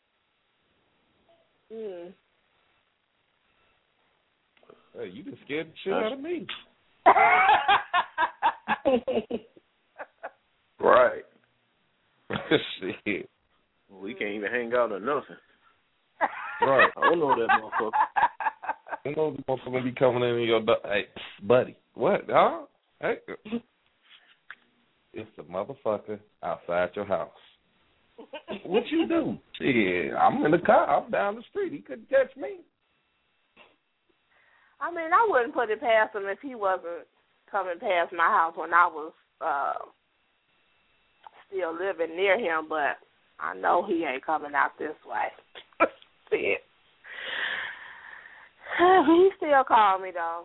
Hey, you just scared the shit out of me. Right. Shit. We can't even hang out or nothing. Right. I don't know that motherfucker. I know the motherfucker be coming in your hey, buddy. What? Huh? Hey. It's the motherfucker outside your house. What you do? Shit, I'm in the car. I'm down the street. He couldn't catch me. I mean, I wouldn't put it past him if he wasn't coming past my house when I was still living near him, but I know he ain't coming out this way. Shit. He still called me, though.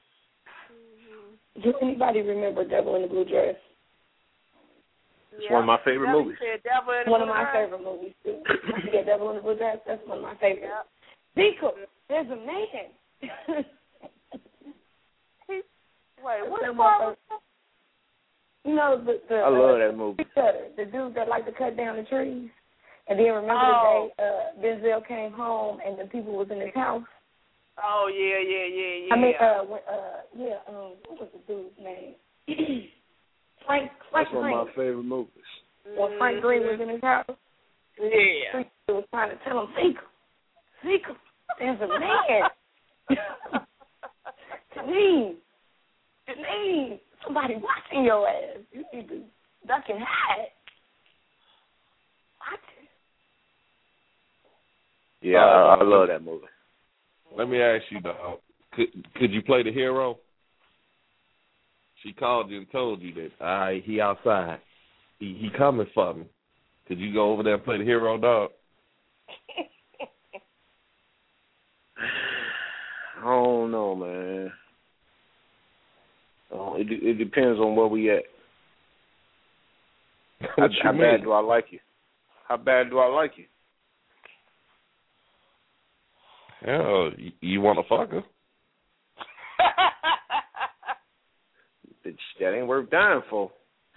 Does anybody remember Devil in the Blue Dress? It's one of my favorite movies. One of my favorite movies, too. Yeah, Devil in the Blue Dress, that's one of my favorites. Deacon, there's a man. Wait, what's part? You know, the I love that movie. The dude that like to cut down the trees. And then remember the day Denzel came home and the people was in his house? Oh, yeah. I mean, what was the dude's name? Frank That's Green. one of my favorite movies. When Frank Green was in his house? Yeah. He was trying to tell him, Zeke, there's a man. Janine, somebody watching your ass. You need to duck and hide. What? Yeah, I love that movie. Let me ask you, dog. Could you play the hero? She called you and told you that, all right, he outside. He coming for me. Could you go over there and play the hero, dog? don't know, man. It depends on where we at. How bad do I like you? How bad do I like you? Hell, you want to fuck her? That ain't worth dying for.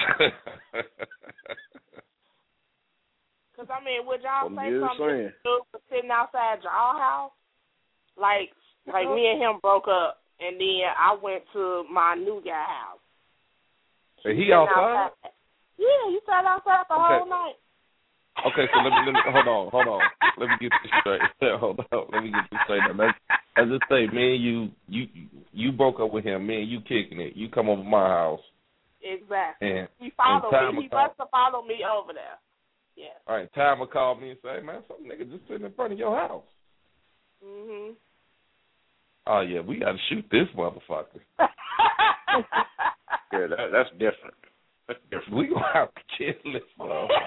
Because, I mean, would y'all I'm say just something saying. for sitting outside y'all house? Like me and him broke up, and then I went to my new guy house. And he outside? Yeah, he sat outside the whole night. Okay, so let me hold on. Let me get this straight. Hold on, let me get this straight. Let's just say, me and you broke up with him. Me and you kicking it. You come over to my house. Exactly. And he followed me. He must have followed me over there. Yeah. All right, Time will call me and say, man, some nigga just sitting in front of your house. Mhm. Oh yeah, we got to shoot this motherfucker. Yeah, that's different. We gonna have to kill this motherfucker.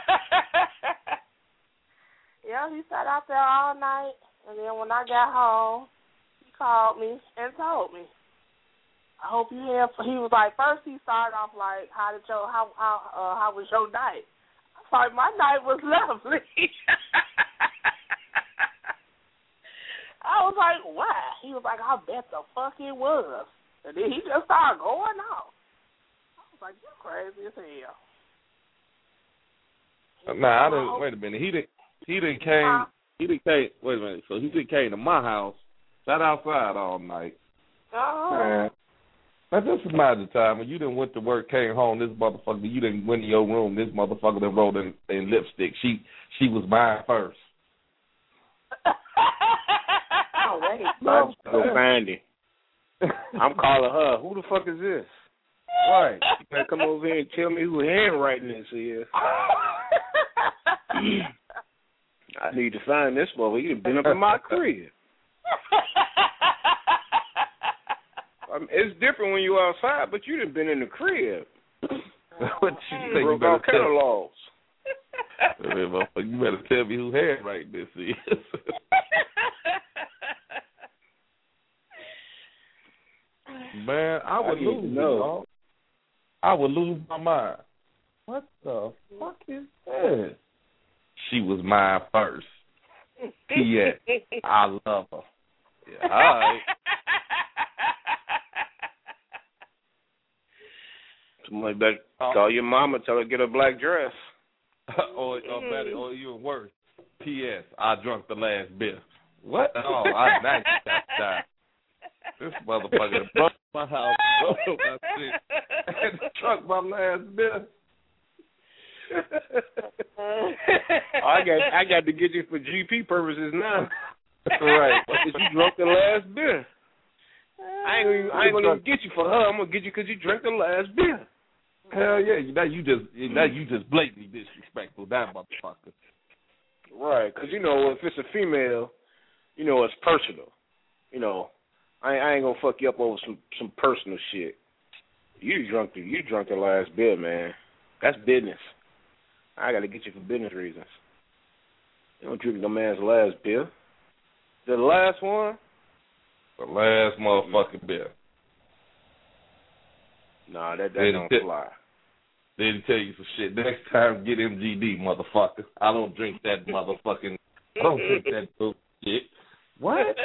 Yeah, he sat out there all night, and then when I got home, he called me and told me, "I hope you have." He was like, first he started off like, "How was your night?" I was like, "My night was lovely." I was like, "Why?" He was like, "I bet the fuck it was." And then he just started going off. I was like, "You're crazy as hell." Nah, I didn't. Wait a minute. He didn't came. Wait a minute. So he didn't came to my house, sat outside all night. Uh-huh. Now this is not the time when you done went to work, came home. This motherfucker, you done went in your room. This motherfucker done rolled in lipstick. She was mine first. Oh wait. Go find him. I'm calling her. Who the fuck is this? Right. You better come over here and tell me who handwriting this is. I need to find this boy. You've been up in my crib. I mean, it's different when you're outside, but you done been in the crib. What you think? Broke out catalogs. You better tell me who handwriting this is. Man, I would lose. Dog. I would lose my mind. What the fuck is this? She was mine first. P.S. I love her. Yeah, all right. Somebody better call your mama, tell her to get a black dress. or even worse. P.S. I drunk the last beer. What? Oh, I nice that time. This motherfucker broke my house, broke my shit, and drunk my last beer. I got to get you for GP purposes now. Right. Because you drunk the last beer. I ain't gonna even get you for her. I'm gonna get you because you drank the last beer. Hell yeah! Now you just blatantly disrespectful, that motherfucker. Right? Because if it's a female, it's personal. I ain't gonna fuck you up over some personal shit. You drunk the last beer, man. That's business. I gotta get you for business reasons. You don't drink no man's last beer. The last one? The last motherfucking beer. Nah, that don't fly. They didn't tell you some shit. Next time, get MGD, motherfucker. I don't drink that motherfucking. I don't drink that bullshit. What?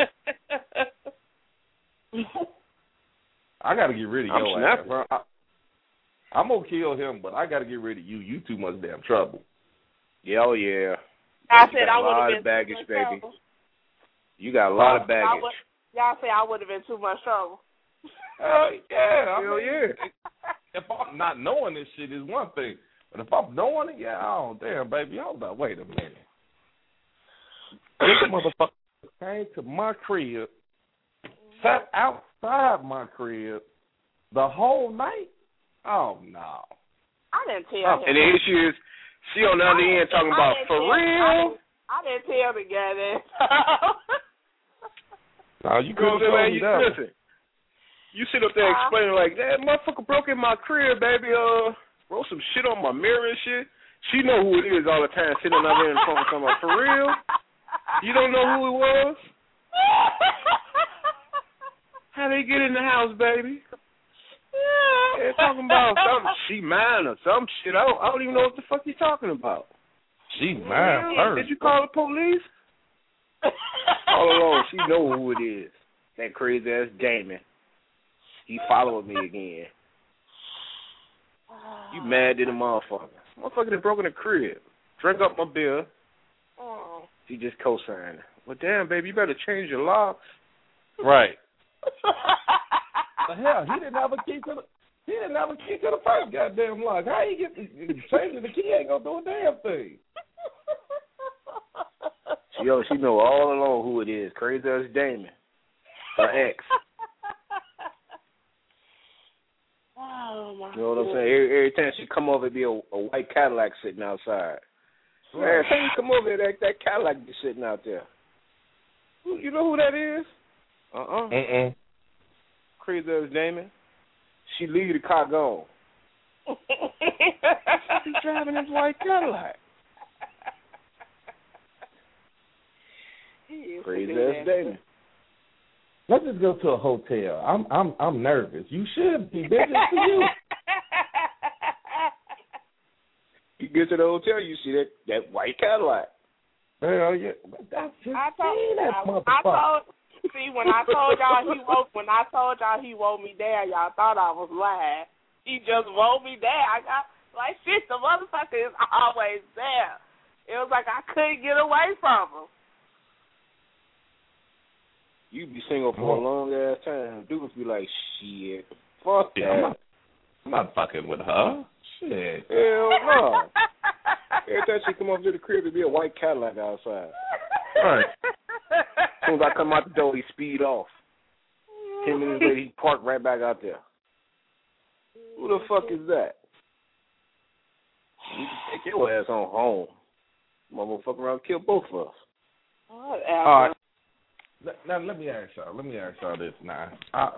I gotta get rid of your ass, bro. I'm gonna kill him, but I gotta get rid of you. You too much damn trouble. Yeah, oh yeah. I said I would have been baggage, too much baby. trouble. You got a lot of baggage. Y'all say I would have been too much trouble. Yeah. Hell yeah. If I'm not knowing this shit is one thing, but if I'm knowing it, damn, baby, hold up, wait a minute. This motherfucker came to my crib, sat outside my crib the whole night. Oh no. I didn't tell him. And the issue is, she on the other end talking about for real. I didn't tell the guy that. No, you couldn't tell me that. Listen, you sit up there explaining like, that motherfucker broke in my crib, baby. Wrote some shit on my mirror and shit. She know who it is all the time, sitting out there in the phone talking about, for real? You don't know who it was? me get in the house, baby. Yeah, talking about something. She mine or some shit. I don't even know what the fuck you talking about. She mine first. Did you call the police? All along, she know who it is. That crazy ass Damon. He followed me again. You mad at the motherfucker. Motherfucker that broke in the crib. Drink up my beer. She just co-signed. Well, damn, baby, you better change your locks. Right. The hell, he didn't have a key to the first goddamn lock. How you get changing the key? Ain't gonna do a damn thing. She know all along who it is. Crazy ass Damon. Her ex. Oh my. You know what I'm saying? Every time she come over, it'd be a white Cadillac sitting outside. Man, every time you come over, that Cadillac be sitting out there. You know who that is? Crazy ass Damon. She leave the car gone. She's driving this white Cadillac. Crazy ass Damon. Let's just go to a hotel. I'm nervous. You should be. Business for you. You get to the hotel, you see that white Cadillac. Hell yeah. See, when I told y'all he woke me there, y'all thought I was lying. He just woke me there. I got like shit. The motherfucker is always there. It was like I couldn't get away from him. You be single for a long ass time. Dudes be like, shit, fuck that. I'm not fucking with her. Shit. Hell no. Every time she come up to the crib, it'd be a white Cadillac outside. Right. As soon as I come out the door, he speed off. 10 minutes later, he parked right back out there. Who the fuck is that? You can take your ass on home. Motherfucker around and kill both of us. All right. Now let me ask y'all this now.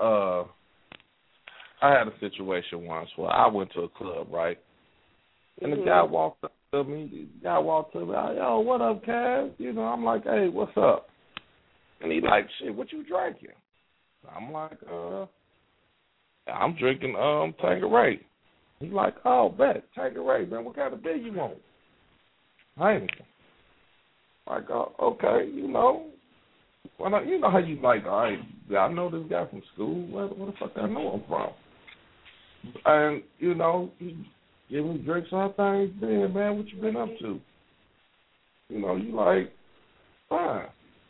I had a situation once where I went to a club, right? And the guy walked up to me. Yo, what up, Cass? You know, I'm like, hey, what's up? And he like, shit, what you drinking? I'm like, I'm drinking Tanqueray. He like, oh, bet, Tanqueray, man. What kind of beer you want? Heineken. Like, okay, you know. Well, you know how you like, all right, I know this guy from school. Where the fuck I know him from? And, you know, he give me drinks on things. Man, what you been up to? You know, you like, fine.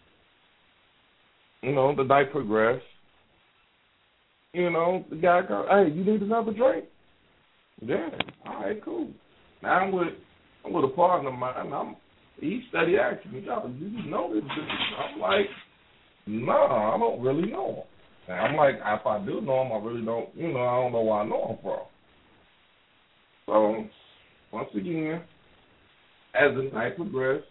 You know, the night progressed. You know, the guy goes, hey, you need another drink? Yeah, all right, cool. Now I'm with a partner of mine. He steady asking me, y'all, do you know this dude? I'm like, no, I don't really know him. And I'm like, if I do know him, I really don't, you know, I don't know where I know him from. So, once again, as the night progressed,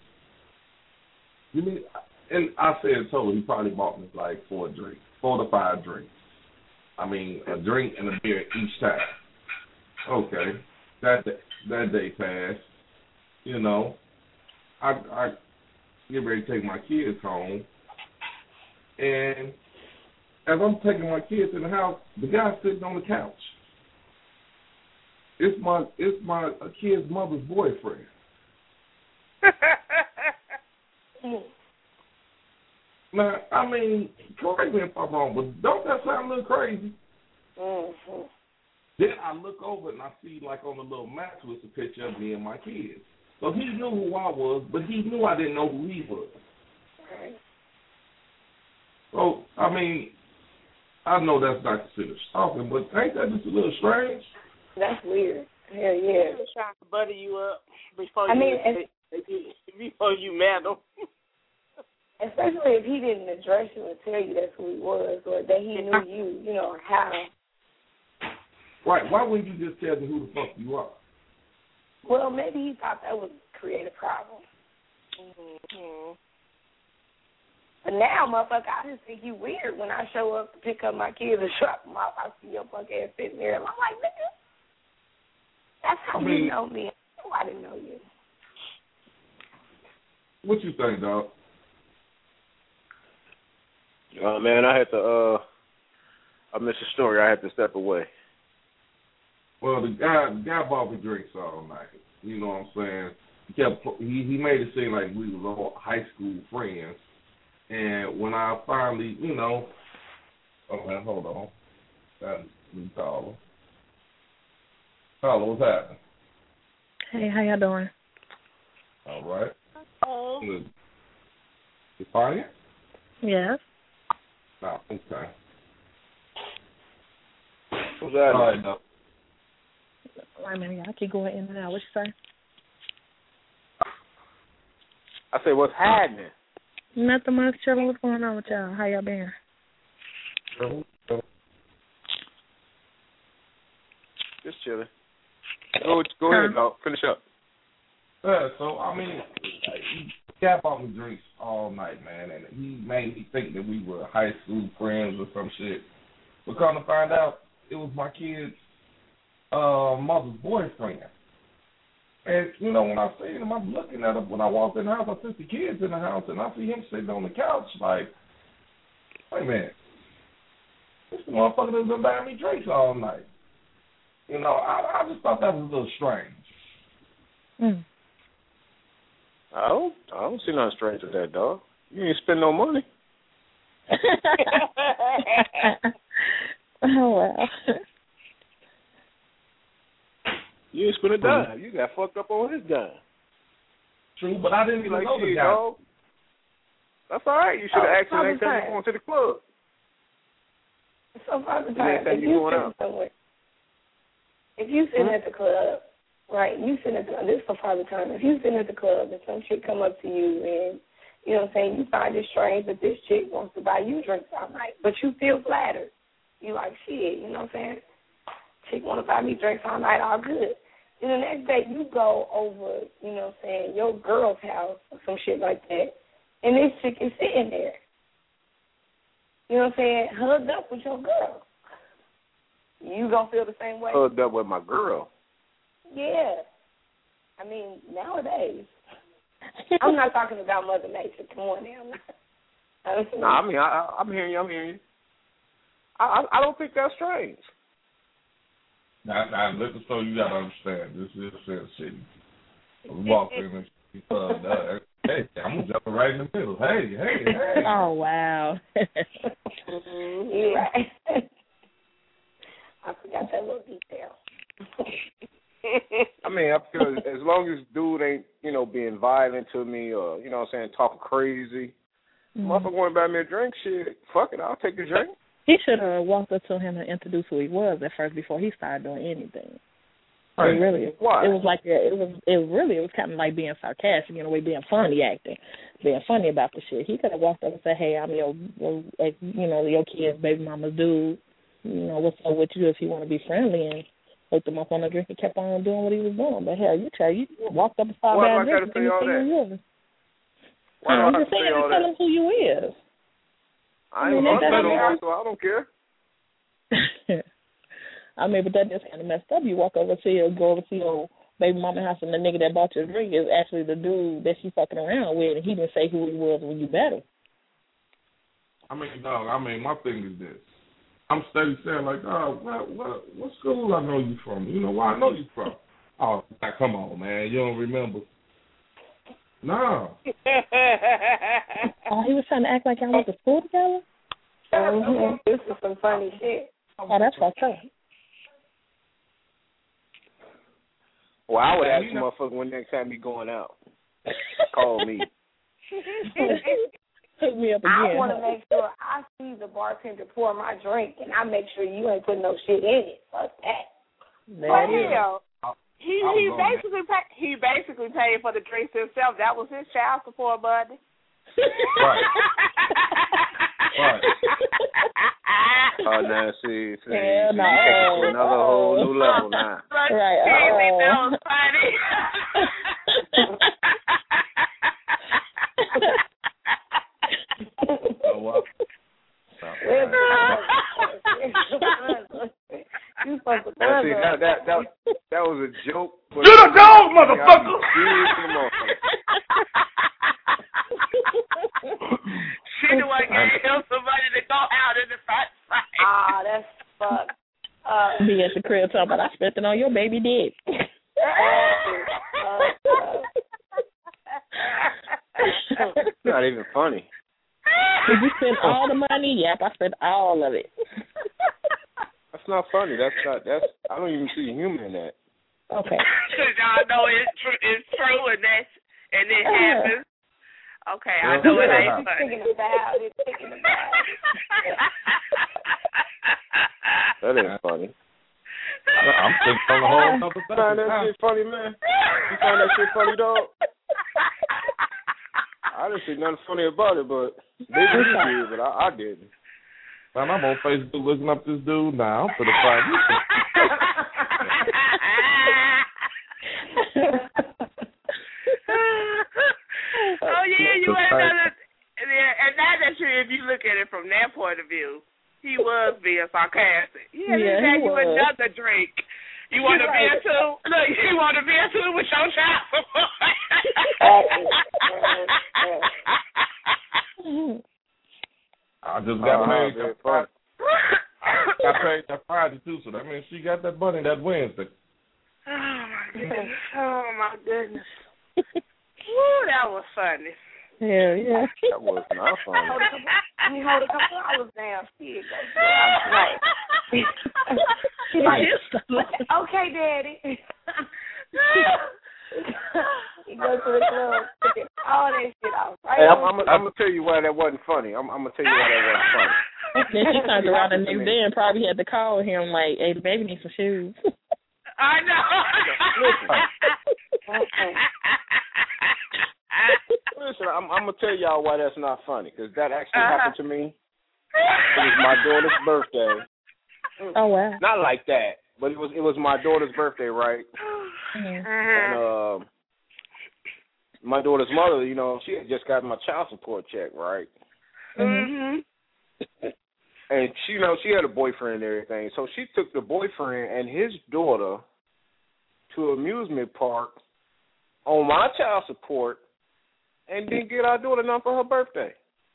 and I said total, he probably bought me like 4 to 5 drinks. I mean, a drink and a beer each time. Okay, that day passed. You know, I get ready to take my kids home, and as I'm taking my kids in the house, the guy's sitting on the couch. It's my kid's mother's boyfriend. Now, I mean, correct me if I'm wrong, but don't that sound a little crazy? Mm-hmm. Then I look over and I see, like, on the little map was a picture of me and my kids. So he knew who I was, but he knew I didn't know who he was. Right. So, I mean, I know that's not considered stalking, but ain't that just a little strange? That's weird. Hell yeah. He was trying to butter you up before you met him. Especially if he didn't address you and tell you that's who he was, or that he knew you, you know, how. Right. Why wouldn't you just tell me who the fuck you are? Well, maybe he thought that would create a problem. Mm-hmm. But now, motherfucker, I just think you weird when I show up to pick up my kids and drop them off. I see your punk ass sitting there, and I'm like, nigga, that's how you know me. I didn't know you. What you think, dog? Man, I had to I missed the story. I had to step away. Well, the guy bought me drinks all night. You know what I'm saying? He made it seem like we was all high school friends. And when I finally, you know, okay, hold on. That's me calling. Caller, what's happening? Hey, how y'all doing? All right. Oh. You fine? Yes. Oh, okay. What's that? All right, no. Wait a minute, I keep going in and out. What you say? I said, what's happening? Nothing much. Chilling. What's going on with y'all? How y'all been? Just chilling. Go ahead, dog. Finish up. Yeah, so, I mean, guy bought me drinks all night, man, and he made me think that we were high school friends or some shit. But come to find out, it was my kid's mother's boyfriend. And, you know, when I see him, I'm looking at him. When I walked in the house, I see the kids in the house, and I see him sitting on the couch like, wait a minute. This motherfucker has been buying me drinks all night. You know, I just thought that was a little strange. Mm. I don't see nothing strange with that, dog. You ain't spend no money. Oh, well. You ain't spend a dime. You got fucked up on his dime. True, but I didn't even like know the guy. Dog. That's all right. You should have asked him next time you going to the club. So, Father Time, if you sitting somewhere, if you sitting at the club, right, you sitting at the, this is for Father Time, if you sitting at the club and some chick come up to you and, you know what I'm saying, you find it strange that this chick wants to buy you drinks all night, but you feel flattered. You like, shit, you know what I'm saying? Chick want to buy me drinks all night, all good. Then the next day you go over, you know what I'm saying, your girl's house or some shit like that, and this chick is sitting there. You know what I'm saying? Hugged up with your girl. You gonna feel the same way? Hugged up with my girl. Yeah. I mean, nowadays. I'm not talking about Mother Nature. Come on now. No, I mean, I'm hearing you. I don't think that's strange. Now, listen, so you gotta understand, this is Sin City. We walk in and she thugged up. Hey, I'm gonna jump right in the middle. Hey. Oh, wow. You're right. I forgot that little detail. I mean, I feel as long as dude ain't, you know, being violent to me or, you know what I'm saying, talking crazy, motherfucker want to buy me a drink, shit, fuck it, I'll take a drink. He should have walked up to him and introduced who he was at first before he started doing anything. Right. It was kind of like being sarcastic in a way, being funny about the shit. He could have walked up and said, "Hey, I'm your kid's baby mama's dude. You know, what's up with you if you want to be friendly?" And hooked him up on a drink and kept on doing what he was doing. But hell, you walked up and started buying drinks and you see who I'm just saying, tell him who you is. I ain't gonna say no more, so I don't care. I mean, but that just kind of messed up. You go over to your baby mama house, and the nigga that bought your drink is actually the dude that she fucking around with, and he didn't say who he was when you met him. I mean, dog, my thing is this. I'm steady saying, like, what school I know you from? You know where I know you from? Oh, come on, man. You don't remember. No. Oh, he was trying to act like y'all went to school together? This is some funny shit. Oh, that's fucked up. Well, I would ask the motherfucker when next time you going out. Call me. Hook me up again. I want to make sure I see the bartender pour my drink, and I make sure you ain't putting no shit in it. Fuck that. But hell, he basically paid for the drinks himself. That was his child support money. Right. Right. Oh, now see, yeah, you take it to another whole new level now. Right. That was funny. You supposed to that was a joke. You're the dog, motherfucker! She the one gave him somebody to go out in the front fight. Ah, that's crib talking about I spent it on your baby dick. Not even funny. Did you spend all the money? Yep, I spent all of it. That's not funny. That's I don't even see the humor in that. Okay. Because y'all know it's true and it happens. Okay, I know it ain't funny. That ain't funny. I'm thinking on the whole other You find that shit funny, man? You find that shit funny, dog? I didn't see nothing funny about it, but maybe you did, but I didn't. Man, I'm on Facebook looking up this dude now. I'm for the fight. Oh yeah, you had another. And now that if you look at it from that point of view, he was being sarcastic. Yeah, he had you another drink. You want a beer too? Look, you want a beer too with your child? I just got paid that Friday. Got paid that Friday too, so that means she got that money that Wednesday. Oh my goodness. Woo, that was funny. Hell yeah. That was not funny. Let me hold a couple dollars down. She like, okay, Daddy. He goes to the club, taking all that shit off. Right? Hey, I'm gonna tell you why that wasn't funny. I'm gonna tell you why that wasn't funny. Then she turned around the next day and probably had to call him like, "Hey, the baby needs some shoes." I know. Listen, I'm gonna tell y'all why that's not funny, because that actually happened to me. It was my daughter's birthday. Oh wow! Not like that, but it was my daughter's birthday, right? And my daughter's mother, you know, she had just got my child support check, right? Mhm. And she, you know, she had a boyfriend and everything, so she took the boyfriend and his daughter to an amusement park on my child support, and didn't get our daughter none for her birthday.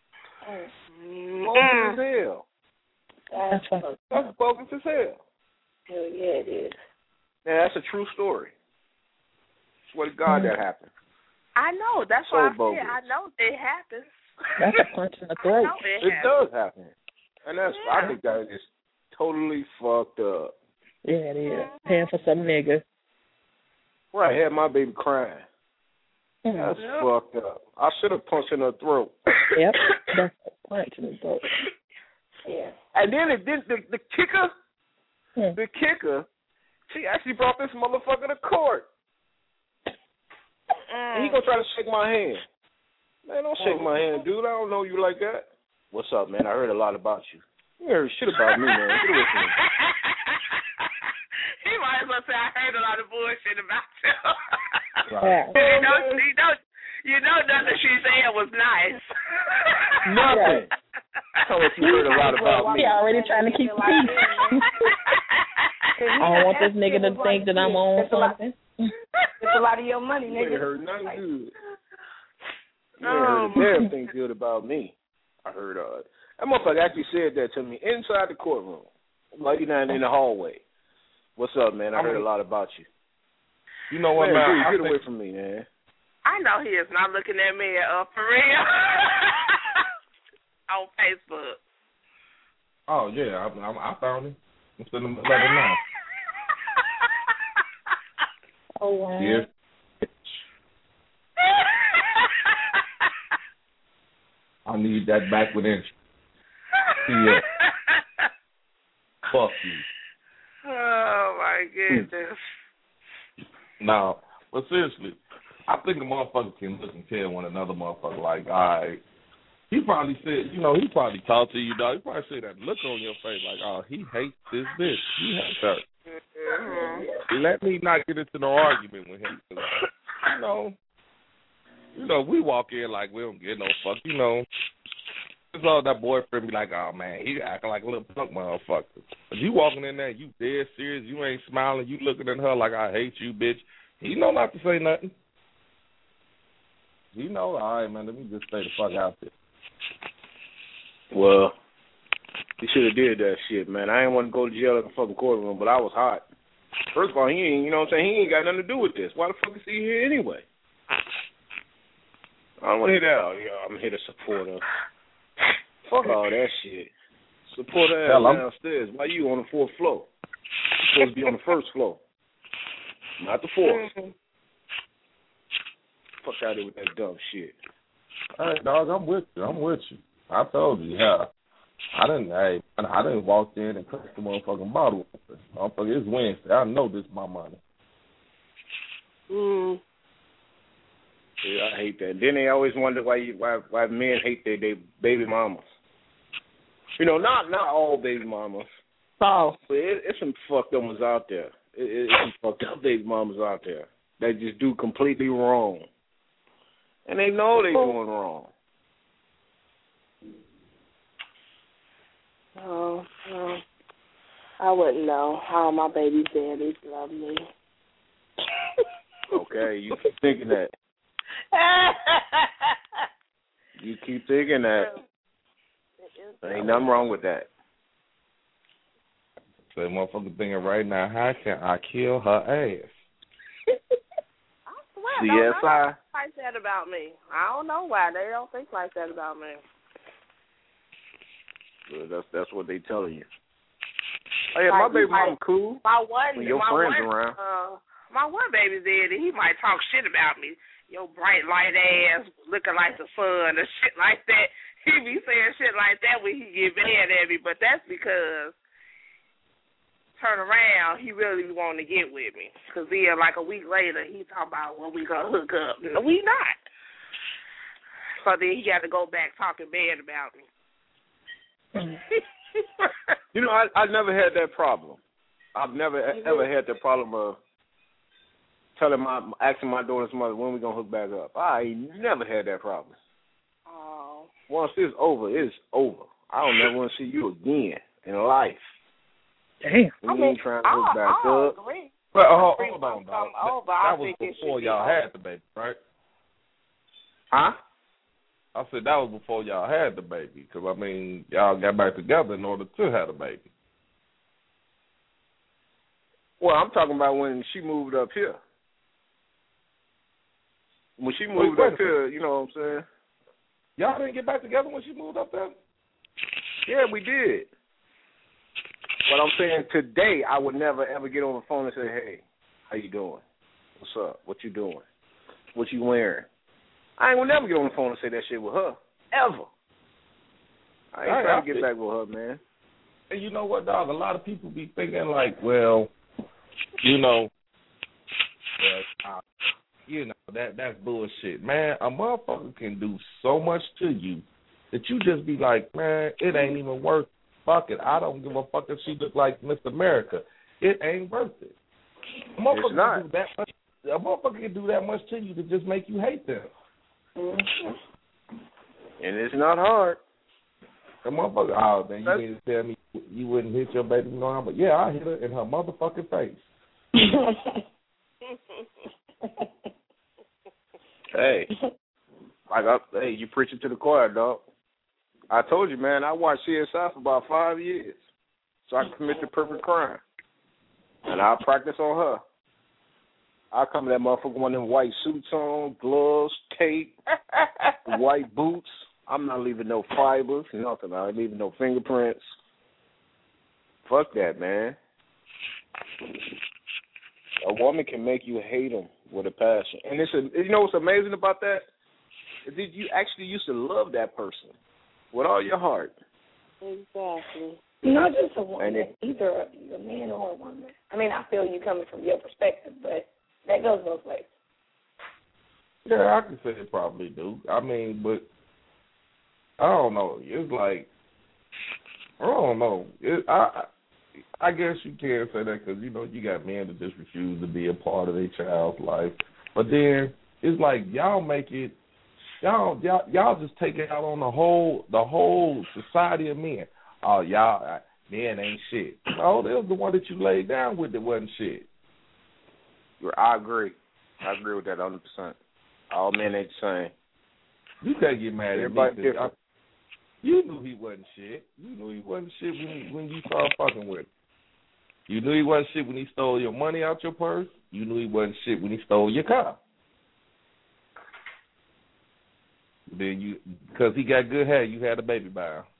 Bogus as hell. That's bogus as hell. Hell yeah, it is. Yeah, that's a true story. Swear to God that happened. I know. That's So why I bogus. said I know it happens. That's a punch in the throat. It does happen. And that's I think that is totally fucked up. Yeah, it is. Paying for some nigga. Right, I had my baby crying. That's fucked up. I should have punched in her throat. Yep, that's a punch in the throat. Yeah. And then the kicker, she actually brought this motherfucker to court. And he gonna try to shake my hand. Man, don't shake my hand, dude. I don't know you like that. What's up, man? I heard a lot about you. You heard shit about me, man. Get away from me. He might as well say I heard a lot of bullshit about you. Right. You know nothing she said was nice. Nothing. Tell us you heard a lot about me. He already trying to keep the peace. I don't want this nigga to think that I'm on something. It's a lot of your money, nigga. You ain't heard nothing good. You ain't heard a damn thing good about me. I heard that motherfucker actually said that to me inside the courtroom, like down in the hallway. What's up, man? I heard a lot about you. You know what, man? Dude, get away from me, man. I know he is not looking at me for real on Facebook. Oh yeah, I found him. I'm sending him a letter now. Oh wow. Yeah. I need that back with interest. Yeah. Fuck you. Oh my goodness. Now, but seriously, I think a motherfucker can look and tell one another motherfucker like, all right. He probably said, you know, he probably talked to you, dog. He probably said that look on your face like, oh, he hates this bitch. He hates her. Mm-hmm. Let me not get into no argument with him. You know, we walk in like we don't get no fuck, you know. It's all that boyfriend be like, oh, man, he acting like a little punk motherfucker. But you walking in there, you dead serious, you ain't smiling, you looking at her like, I hate you, bitch. He know not to say nothing. He know, all right, man, let me just stay the fuck out there. Well, He should have did that shit, man. I didn't want to go to jail in the fucking courtroom, but I was hot. First of all, he ain't, you know what I'm saying? He ain't got nothing to do with this. Why the fuck is he here anyway? I don't want to hear that. Oh, yeah, I'm here to support her. Fuck all that shit. Support her ass downstairs. Why you on the fourth floor? You're supposed to be on the first floor, not the fourth. Fuck out of here with that dumb shit. All right, dog, I'm with you. I told you, yeah. I didn't walk in and crack the motherfucking bottle open. Motherfucker, it's Wednesday. I know this is my money. Yeah, I hate that. Then they always wonder why men hate their baby mamas. You know, not all baby mamas. Oh. But it's some fucked up ones out there. It's some fucked up baby mamas out there that just do completely wrong. And they know they're doing wrong. Oh, I wouldn't know how my baby daddies love me. Okay, you keep thinking that. You keep thinking that. There ain't nothing wrong with that. So motherfucker thinking right now, how can I kill her ass? I swear, CSI. Don't like that about me. I don't know why they don't think like that about me. Well, that's what they telling you. Oh yeah, my baby mama cool. When your friends around. My one baby daddy, he might talk shit about me. Your bright light ass, looking like the sun and shit like that. He be saying shit like that when he get mad at me, but that's because turn around, he really wanting to get with me. Because then, like a week later, he talking about when we gonna hook up. No, we not. So then he got to go back talking bad about me. You know, I never had that problem. I've never ever had the problem of asking my daughter's mother when we gonna hook back up. I ain't never had that problem. Oh. Once it's over, it's over. I don't never want to see you again in life. Damn. We ain't trying to hook back up. Agree. Well, hold on, dog. That was before y'all had the baby, right? Huh? I said that was before y'all had the baby, because, I mean, y'all got back together in order to have a baby. Well, I'm talking about when she moved up here. When she moved up here, you know what I'm saying? Y'all didn't get back together when she moved up there? Yeah, we did. But I'm saying today, I would never, ever get on the phone and say, hey, how you doing? What's up? What you doing? What you wearing? I ain't gonna never get on the phone and say that shit with her. Ever. I ain't trying to get back with her, man. And you know what, dog? A lot of people be thinking like, well, you know, that's bullshit. Man, a motherfucker can do so much to you that you just be like, man, it ain't even worth fuck it. I don't give a fuck if she look like Miss America. It ain't worth it. A motherfucker can do that much to you to just make you hate them. Mm-hmm. And it's not hard. The motherfucker, oh, man, you mean to tell me you wouldn't hit your baby no harm? But yeah, I hit her in her motherfucking face. Hey, you preaching to the choir, dog. I told you, man, I watched CSI for about 5 years, so I can commit the perfect crime, and I'll practice on her. I'll come to that motherfucker with one of them white suits on, gloves, tape, white boots. I'm not leaving no fibers, nothing. I ain't leaving no fingerprints. Fuck that, man. A woman can make you hate them with a passion. And you know what's amazing about that? Is that you actually used to love that person with all your heart. Exactly. Not just a woman, either a man or a woman. I mean, I feel you coming from your perspective, but that goes both ways. Yeah, I can say it probably do. I mean, but I don't know. It's like, I don't know. I guess you can say that because, you know, you got men that just refuse to be a part of their child's life. But then it's like y'all make it, y'all just take it out on the whole society of men. Oh, y'all, men ain't shit. No, they was the one that you laid down with that wasn't shit. I agree. I agree with that 100%. All men ain't the same. You can't get mad at everybody me. Different. You knew he wasn't shit. You knew he wasn't shit when you started fucking with him. You knew he wasn't shit when he stole your money out your purse. You knew he wasn't shit when he stole your car. Then because he got good hair, you had a baby by him.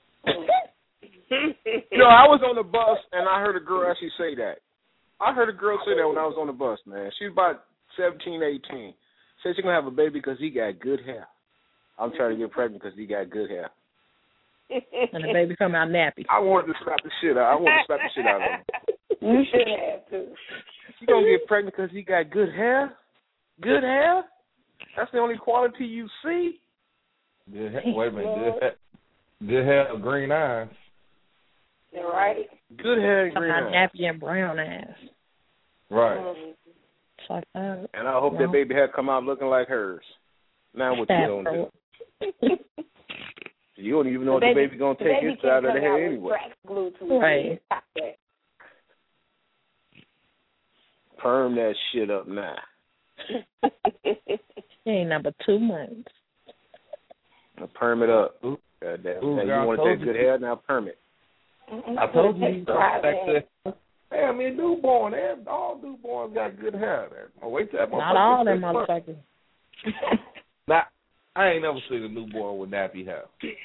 I was on the bus and I heard a girl actually say that. I heard a girl say that when I was on the bus, man. She was about 17, 18. Said she's going to have a baby because he got good hair. I'm trying to get pregnant because he got good hair. And the baby come out nappy. I wanted to slap the shit out. of him. You should have to. She going to get pregnant because he got good hair? Good hair? That's the only quality you see? Good hair. Wait a minute. Good hair, green eyes. You're right. Good hair and green eyes. Nappy and brown ass. Right. Like and I hope that baby hair come out looking like hers. Now what you gonna do? You don't even know what the baby gonna take inside of the hair anyway. Right. Perm that shit up now. Ain't number 2 months. Now perm it up. Goddamn. Now you want that good hair? Now perm it. I told you. Hey, I mean, newborn. All newborns got good hair. Wait till that motherfucker. Not all them motherfuckers. Now, I ain't never seen a newborn with nappy hair.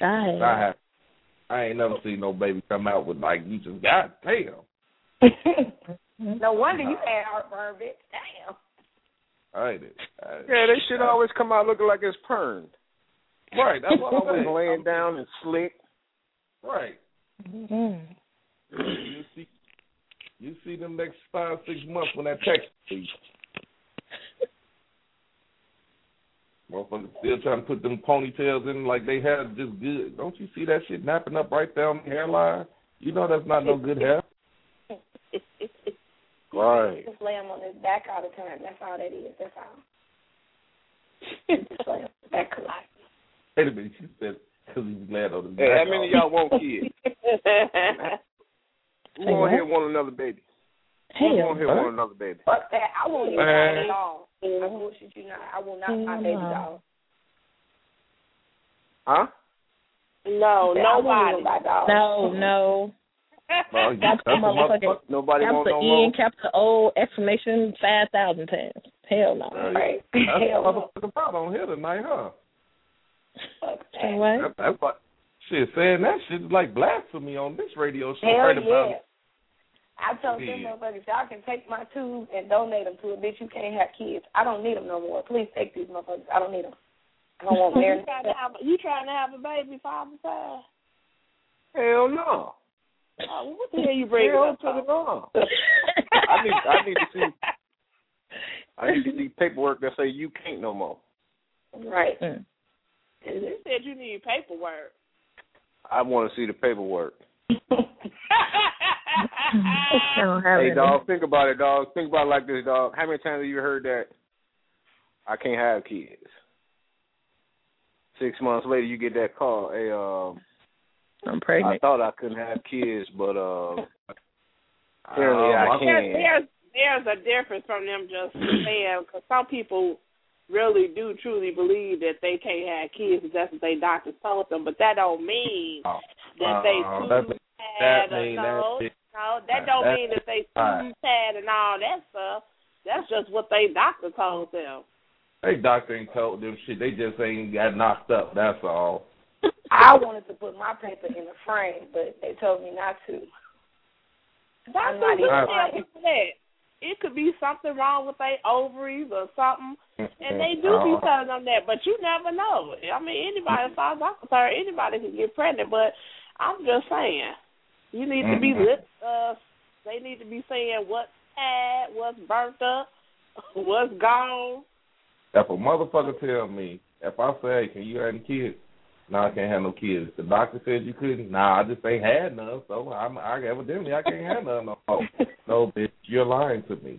I ain't never seen no baby come out with you just got damn. No wonder you had heartburn, bitch. Damn. Yeah, they should always come out looking like it's permed. Right, that's what I'm saying. Laying down and slick. Right. Mm-hmm. You see them next 5-6 months when that text leaves. Motherfuckers still trying to put them ponytails in like they hair just good. Don't you see that shit napping up right down the hairline? You know that's not no good hair. Right. Just lay him on his back all the time. That's all that is. That's all. Just lay him on his back a lot. Wait a minute. She said because he's laying on his back. Hey, how many of y'all want kids? Who on here want another baby? Who on here want another baby? Fuck that. I won't even have it all. I bullshit you not. I will not my baby doll. Huh? No, nobody. No. Well, nobody wants no more. Capital O, exclamation 5,000 times. Hell no. Right. That's motherfucking problem on here tonight, huh? What? That's like, shit, saying that shit is like blasphemy on this radio show. Hell right yeah. about I told them motherfuckers, y'all can take my tubes and donate them to a bitch. You can't have kids. I don't need them no more. Please take these motherfuckers. I don't need them. I don't want marriage. You trying to have a baby, Father Time? Hell no. What the hell you bringing up? I need to see paperwork that say you can't no more. Right. You said you need paperwork. I want to see the paperwork. Hey, dog, think about it, dog. Think about it like this, dog. How many times have you heard that I can't have kids? 6 months later, you get that call. Hey, I'm pregnant. I thought I couldn't have kids, but apparently I can. There's a difference from them just saying, because some people really do truly believe that they can't have kids if that's what their doctors told them, but that don't mean that they too sad or no. That don't mean that they too sad and all that stuff. That's just what they doctor told them. They doctor ain't told them shit. They just ain't got knocked up. That's all. I wanted to put my paper in the frame, but they told me not to. I'm not even that. It could be something wrong with their ovaries or something, and they do be telling them that, but you never know. I mean, anybody, as far as I'm concerned, anybody can get pregnant, but I'm just saying, you need to be they need to be saying what's had, what's burnt up, what's gone. If a motherfucker tell me, if I say, hey, can you have any kids? No, I can't have no kids. The doctor said you couldn't. Nah, I just ain't had none, so evidently I can't have none no more. No, bitch, you're lying to me.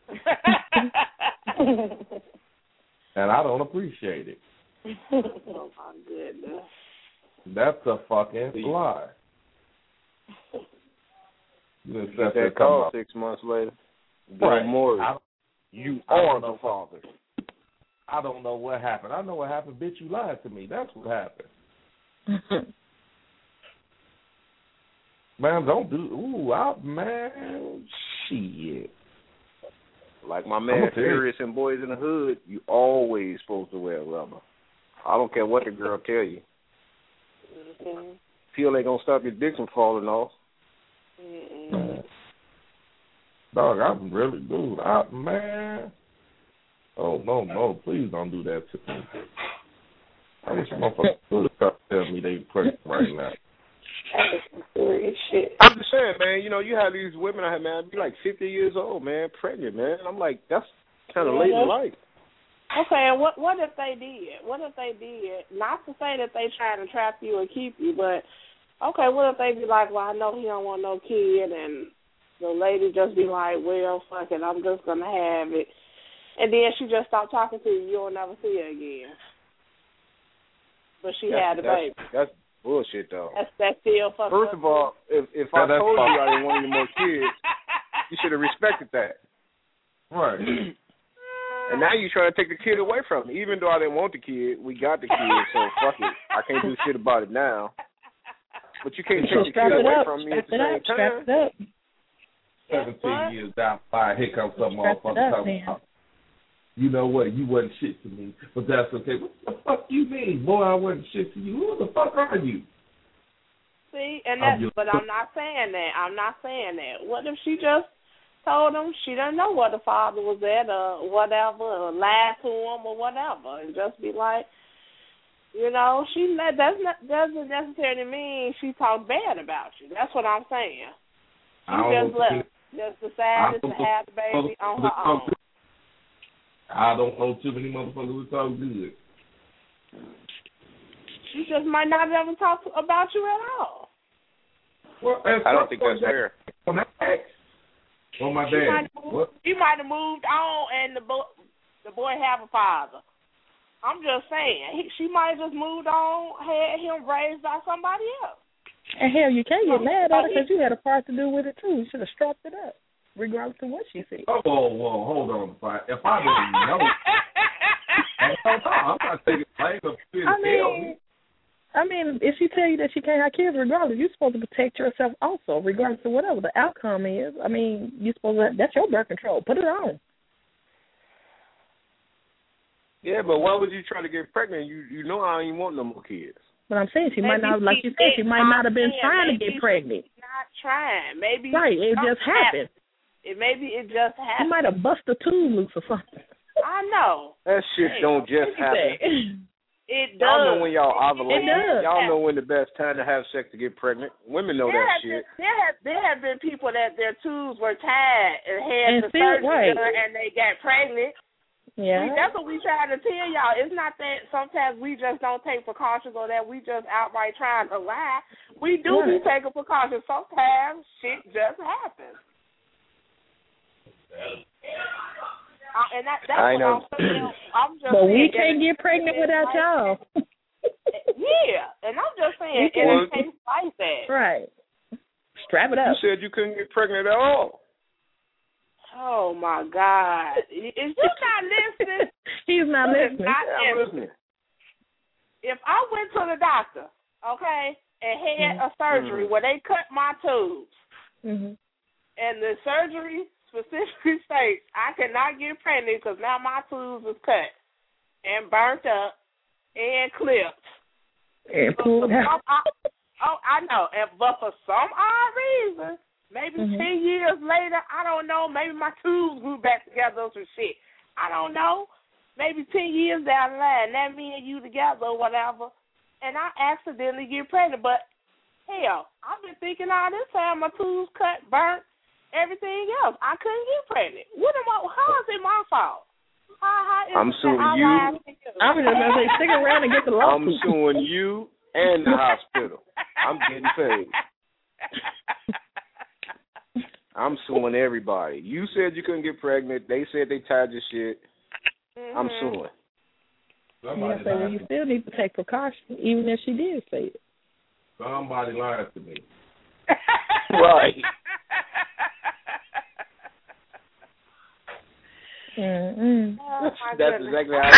And I don't appreciate it. Oh, my goodness. That's a fucking lie. You get that call 6 months later. Right. You are the father. I don't know what happened. I know what happened. Bitch, you lied to me. That's what happened. Man, don't do. Man, shit. Like my man Furious and Boys in the Hood, you always supposed to wear rubber. I don't care what the girl tell you. Mm-hmm. Feel they gonna stop your dick from falling off. Mm-hmm. Dog, I'm really dude. Man. Oh no! Please don't do that to me. I wish motherfuckers would tell me they pregnant right now. That is some serious shit. I'm just saying, man. You know, you have these women out here, man. Be like 50 years old, man, pregnant, man. I'm like, that's kind of late in life. Okay, and what if they did? What if they did? Not to say that they trying to trap you or keep you, but okay, what if they be like, well, I know he don't want no kid, and the lady just be like, well, fuck it, I'm just gonna have it, and then she just stop talking to you, you'll never see her again. But she had the baby. That's bullshit, though. That's still fucked First of all, if I told you I didn't want any more kids, you should have respected that. Right. And now you're trying to take the kid away from me. Even though I didn't want the kid, we got the kid, so fuck it. I can't do shit about it now. But you can't take the kid away from me at the same time. Strap it up. 17 years down the line, here comes some motherfucker talking about, you know what, you wasn't shit to me, but that's okay. What the fuck you mean, boy, I wasn't shit to you? Who the fuck are you? See, and that's, but I'm not saying that. I'm not saying that. What if she just told him she doesn't know where the father was at or whatever, or lied to him or whatever, and just be like, you know, doesn't necessarily mean she talked bad about you. That's what I'm saying. She just left. Just decided to have the baby on her own. I don't know too many motherfuckers who talk good. She just might not ever talk about you at all. Well, I don't think that's fair. Oh, my dad. She might have moved on, and the boy have a father. I'm just saying, she might have just moved on, had him raised by somebody else. And hell, you can't get mad at her because you had a part to do with it too. You should have strapped it up, regardless of what she said. Oh, whoa, hold on. If I didn't know, I'm not taking blame of it. I mean, if she tell you that she can't have kids, regardless, you're supposed to protect yourself also, regardless of whatever the outcome is. I mean, you're supposed to. That's your birth control. Put it on. Yeah, but why would you try to get pregnant? You know I ain't want no more kids. But I'm saying she might not, like you said, she might not have been trying to get pregnant. Not trying. Maybe right. It just happened. Maybe it just happened. She might have busted a tube loose or something. I know. That shit don't just happen. It does. Y'all know when y'all ovulate. It does. Y'all know when the best time to have sex to get pregnant. Women know that shit. There have been people that their tubes were tied and had the surgery done and they got pregnant. Yeah. That's what we try to tell y'all. It's not that sometimes we just don't take precautions or that we just outright trying to lie. We do be taking precautions. Sometimes shit just happens. And that's I know. I'm just but saying, we can't get pregnant without y'all. Yeah, and I'm just saying, it tastes like that. Right. Strap it up. You said you couldn't get pregnant at all. Oh, my God. Is you not listening? He's not listening. I'm listening. If I went to the doctor, okay, and had a surgery where they cut my tubes, and the surgery specifically states I cannot get pregnant because now my tubes is cut and burnt up and clipped. And pulled out. I know. But for some odd reason, maybe 10 years later, I don't know, maybe my tubes grew back together or some shit. I don't know. Maybe 10 years down the line, that me and you together or whatever, and I accidentally get pregnant. But, hell, I've been thinking all this time my tubes cut, burnt, everything else. I couldn't get pregnant. How is it my fault? I'm suing you. I'm just going to say, stick around and get the lawsuit. I'm suing you and the hospital. I'm getting paid. I'm suing everybody. You said you couldn't get pregnant. They said they tied your shit. I'm suing. You still need to take precautions, even if she did say it. Somebody lied to me. Right. Oh, that's exactly how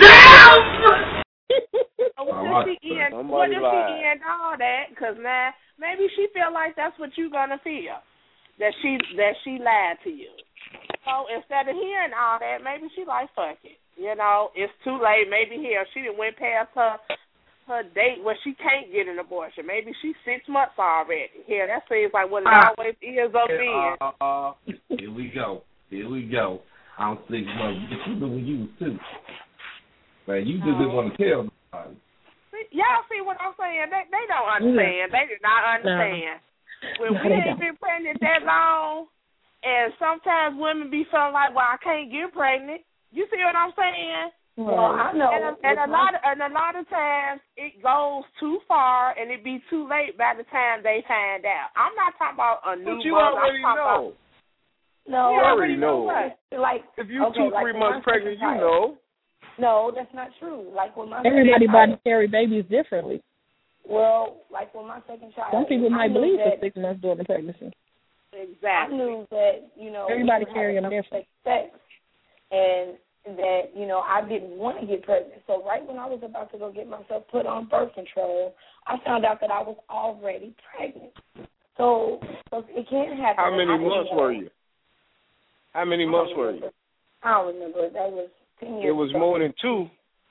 What if she end all that? Because now maybe she feel like that's what you're gonna feel, that she lied to you. So instead of hearing all that, maybe she like, fuck it. You know, it's too late. Maybe she done went past her date where she can't get an abortion. Maybe she's 6 months already. Yeah, that seems like what it always is up in. Here we go. I'm 6 months. You knew when you was 2. Man, you just didn't want to tell nobody. Y'all see what I'm saying? They don't understand. They do not understand. When we ain't been pregnant that long, and sometimes women be feeling like, well, I can't get pregnant. You see what I'm saying? Well, I know. And a lot of times it goes too far, and it be too late by the time they find out. I'm not talking about a new. But you already know. No, you already know. Like if you 2-3 months pregnant, you know. No, that's not true. Like when my everybody body carry babies differently. Well, like when my second child. Some people might believe for 6 months during the pregnancy. Exactly. I knew that, everybody carry them different. Sex, and that, I didn't want to get pregnant. So right when I was about to go get myself put on birth control, I found out that I was already pregnant. So it can't happen. How many months were you? How many months were you? I don't remember. That was 10 years ago. It was more than 2.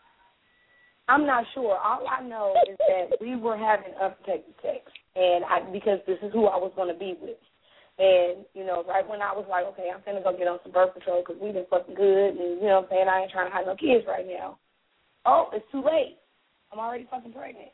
I'm not sure. All I know is that we were having unprotected sex, and because this is who I was going to be with. And, right when I was like, okay, I'm going to go get on some birth control because we've been fucking good, and, I ain't trying to have no kids right now. Oh, it's too late. I'm already fucking pregnant.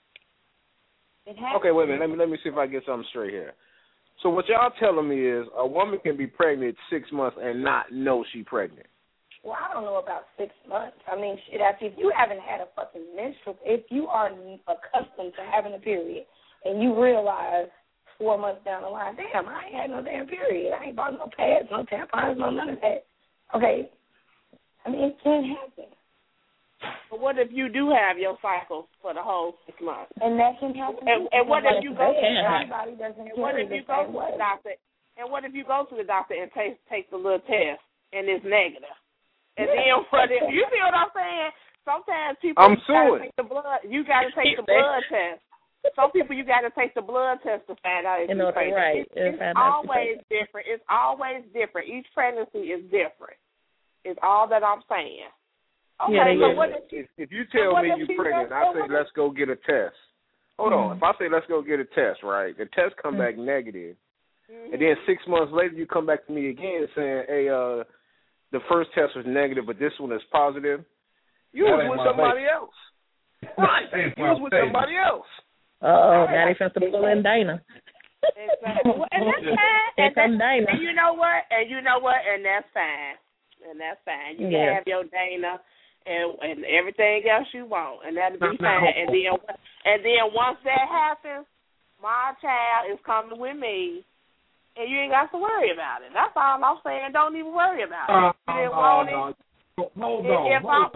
Okay, wait a minute. Let me see if I get something straight here. So what y'all telling me is a woman can be pregnant 6 months and not know she pregnant. Well, I don't know about 6 months. I mean, shit, if you haven't had a fucking menstrual, if you are accustomed to having a period and you realize 4 months down the line, damn, I ain't had no damn period. I ain't bought no pads, no tampons, no none of that. Okay. I mean, it can happen. But what if you do have your cycle for the whole 6 months? And that can happen. And what if you go to the doctor? And what if you go to the doctor? And what if you go to the doctor and take the little test and it's negative? And then what if you see what I'm saying? Sometimes people gotta take the blood. You gotta take the blood test. Some people you gotta take the blood test to find out if you're pregnant. Right. It's always different. It's always different. Each pregnancy is different. It's all that I'm saying. Okay, so what if you tell me you're pregnant, I say let's go get a test. Hold on. If I say let's go get a test, right? The test come back negative, and then 6 months later you come back to me again saying, hey, the first test was negative, but this one is positive. You was with somebody else. Right. You was with somebody else. Uh-oh, now they finna pull in Dana. Exactly. And that's fine. And you know what? And that's fine. You can have your Dana and everything else you want, and that'll be fine. And then once that happens, my child is coming with me. And you ain't got to worry about it. That's all I'm saying. Don't even worry about it. You didn't want it. Hold on.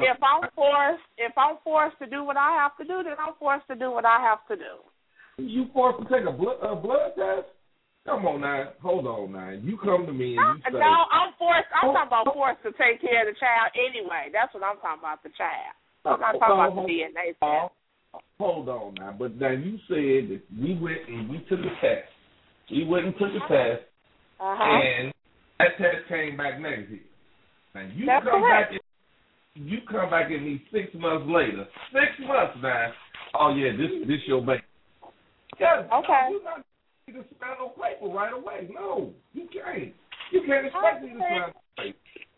If I'm forced to do what I have to do, then I'm forced to do what I have to do. You forced to take a blood test? Come on now. Hold on now. You come to me and you say... No, I'm forced. I'm talking about forced to take care of the child anyway. That's what I'm talking about, the child. I'm not talking about the DNA test. Hold on now. But now you said that we went and we took a test. We went and took a test, and that test came back negative. And you come back at me 6 months later. 6 months now. Oh yeah, this your baby. Yeah, okay. You're not going to sign no paper right away. No, you can't. You can't expect me to sign no paper.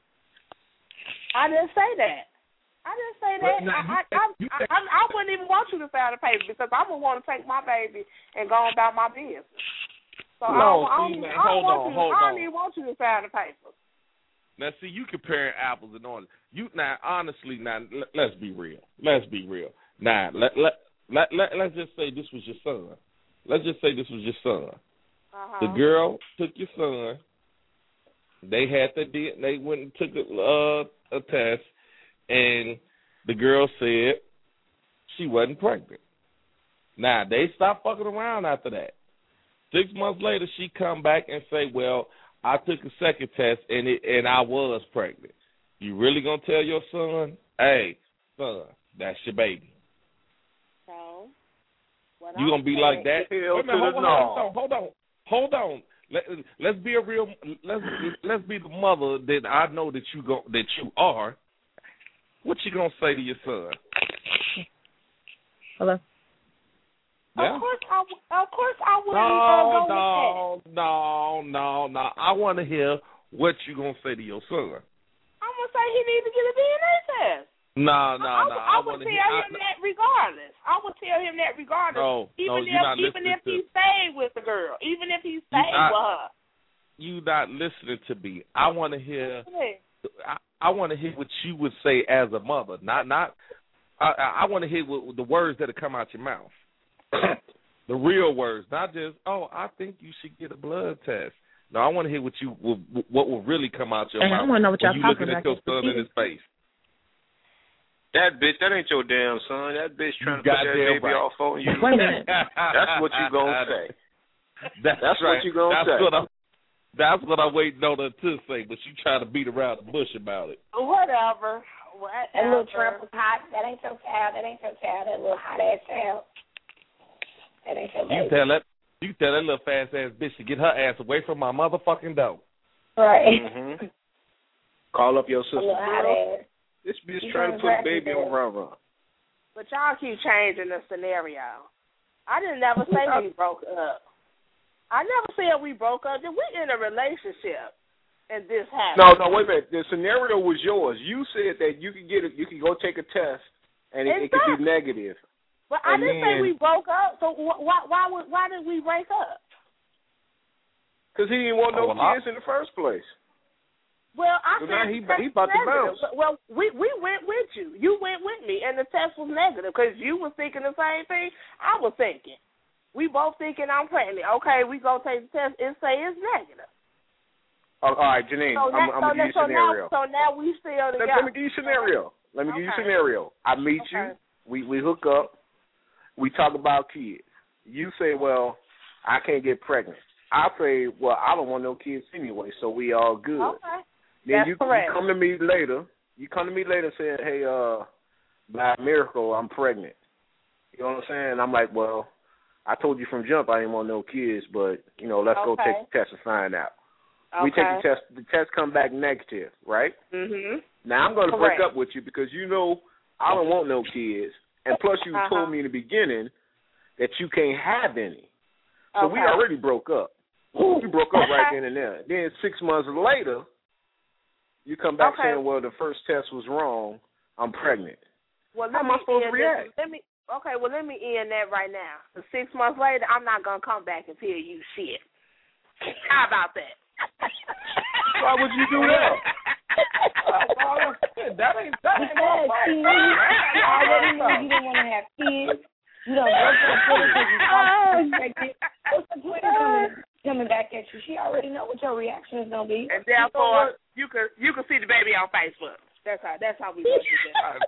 I didn't say that. I wouldn't even want you to sign the paper because I would want to take my baby and go about my business. So I don't even want you to sign the paper. Now, see, you comparing apples and oranges. Honestly, let's be real. Let's be real. Now, let's just say this was your son. Let's just say this was your son. The girl took your son. They went and took a test, and the girl said she wasn't pregnant. Now, they stopped fucking around after that. 6 months later, she come back and say, well, I took a second test, and I was pregnant. You really going to tell your son, hey, son, that's your baby? No. You gonna be like that? Hell Wait a minute, to the hold on. Let's be a real. Let's be the mother that I know that you are. What you gonna say to your son? Hello. Yeah? Of course I wouldn't go with that. No. I want to hear what you gonna say to your son. I'm gonna say he needs to get a DNA test. No. I would tell him that regardless. Even if he stayed with the girl, even if he stayed with her. You not listening to me. I want to hear. I want to hear what you would say as a mother. I want to hear the words that come out your mouth. The real words, not just, I think you should get a blood test. No, I want to hear what will really come out your mouth. I want to know what y'all when you talking looking at your son in his face. That bitch, that ain't your damn son. That bitch trying to put that baby right. off on you. Wait a minute. That's what you gonna say. That's right. What you gonna say. That's what I'm waiting on her to say, but she trying to beat around the bush about it. Whatever. That little tramp was hot. That ain't your child. That little hot ass child. That ain't your baby. You can tell that little fast ass bitch to get her ass away from my motherfucking door. Right. Mm-hmm. Call up your sister. Hot ass. This bitch trying to put a baby on rubber. But y'all keep changing the scenario. I didn't never say we broke up. I never said we broke up. We in a relationship, and this happened. No, wait a minute. The scenario was yours. You said that you could go take a test, and it could be negative. But I didn't say we broke up. So why did we break up? Because he didn't want no kids in the first place. Well, so now he about to bounce. Well, we went with you. You went with me, and the test was negative because you were thinking the same thing I was thinking. We both thinking I'm pregnant. Okay, we go take the test and say it's negative. All right, Janine, I'm going to give you a scenario. So now we still together. Let me give you a scenario. I meet you. We hook up. We talk about kids. You say, well, I can't get pregnant. I say, well, I don't want no kids anyway, so we all good. Okay. Then you come to me later. You come to me later saying, hey, by miracle, I'm pregnant. You know what I'm saying? I'm like, well, I told you from jump I didn't want no kids, but, let's go take the test and find out. Okay. We take the test. The test come back negative, right? Mm-hmm. Now, I'm going to break up with you because I don't want no kids. And plus, you told me in the beginning that you can't have any. So we already broke up. We broke up right then and there. Then 6 months later, you come back saying, well, the first test was wrong. I'm pregnant. Well, how am I supposed to react? Let me end that right now. 6 months later, I'm not going to come back and tell you shit. How about that? Why would you do that? That ain't you already know you didn't want to have kids. You don't work for it. What's the point of coming back at you? She already know what your reaction is gonna be. And therefore, you can see the baby on Facebook. That's how we do it.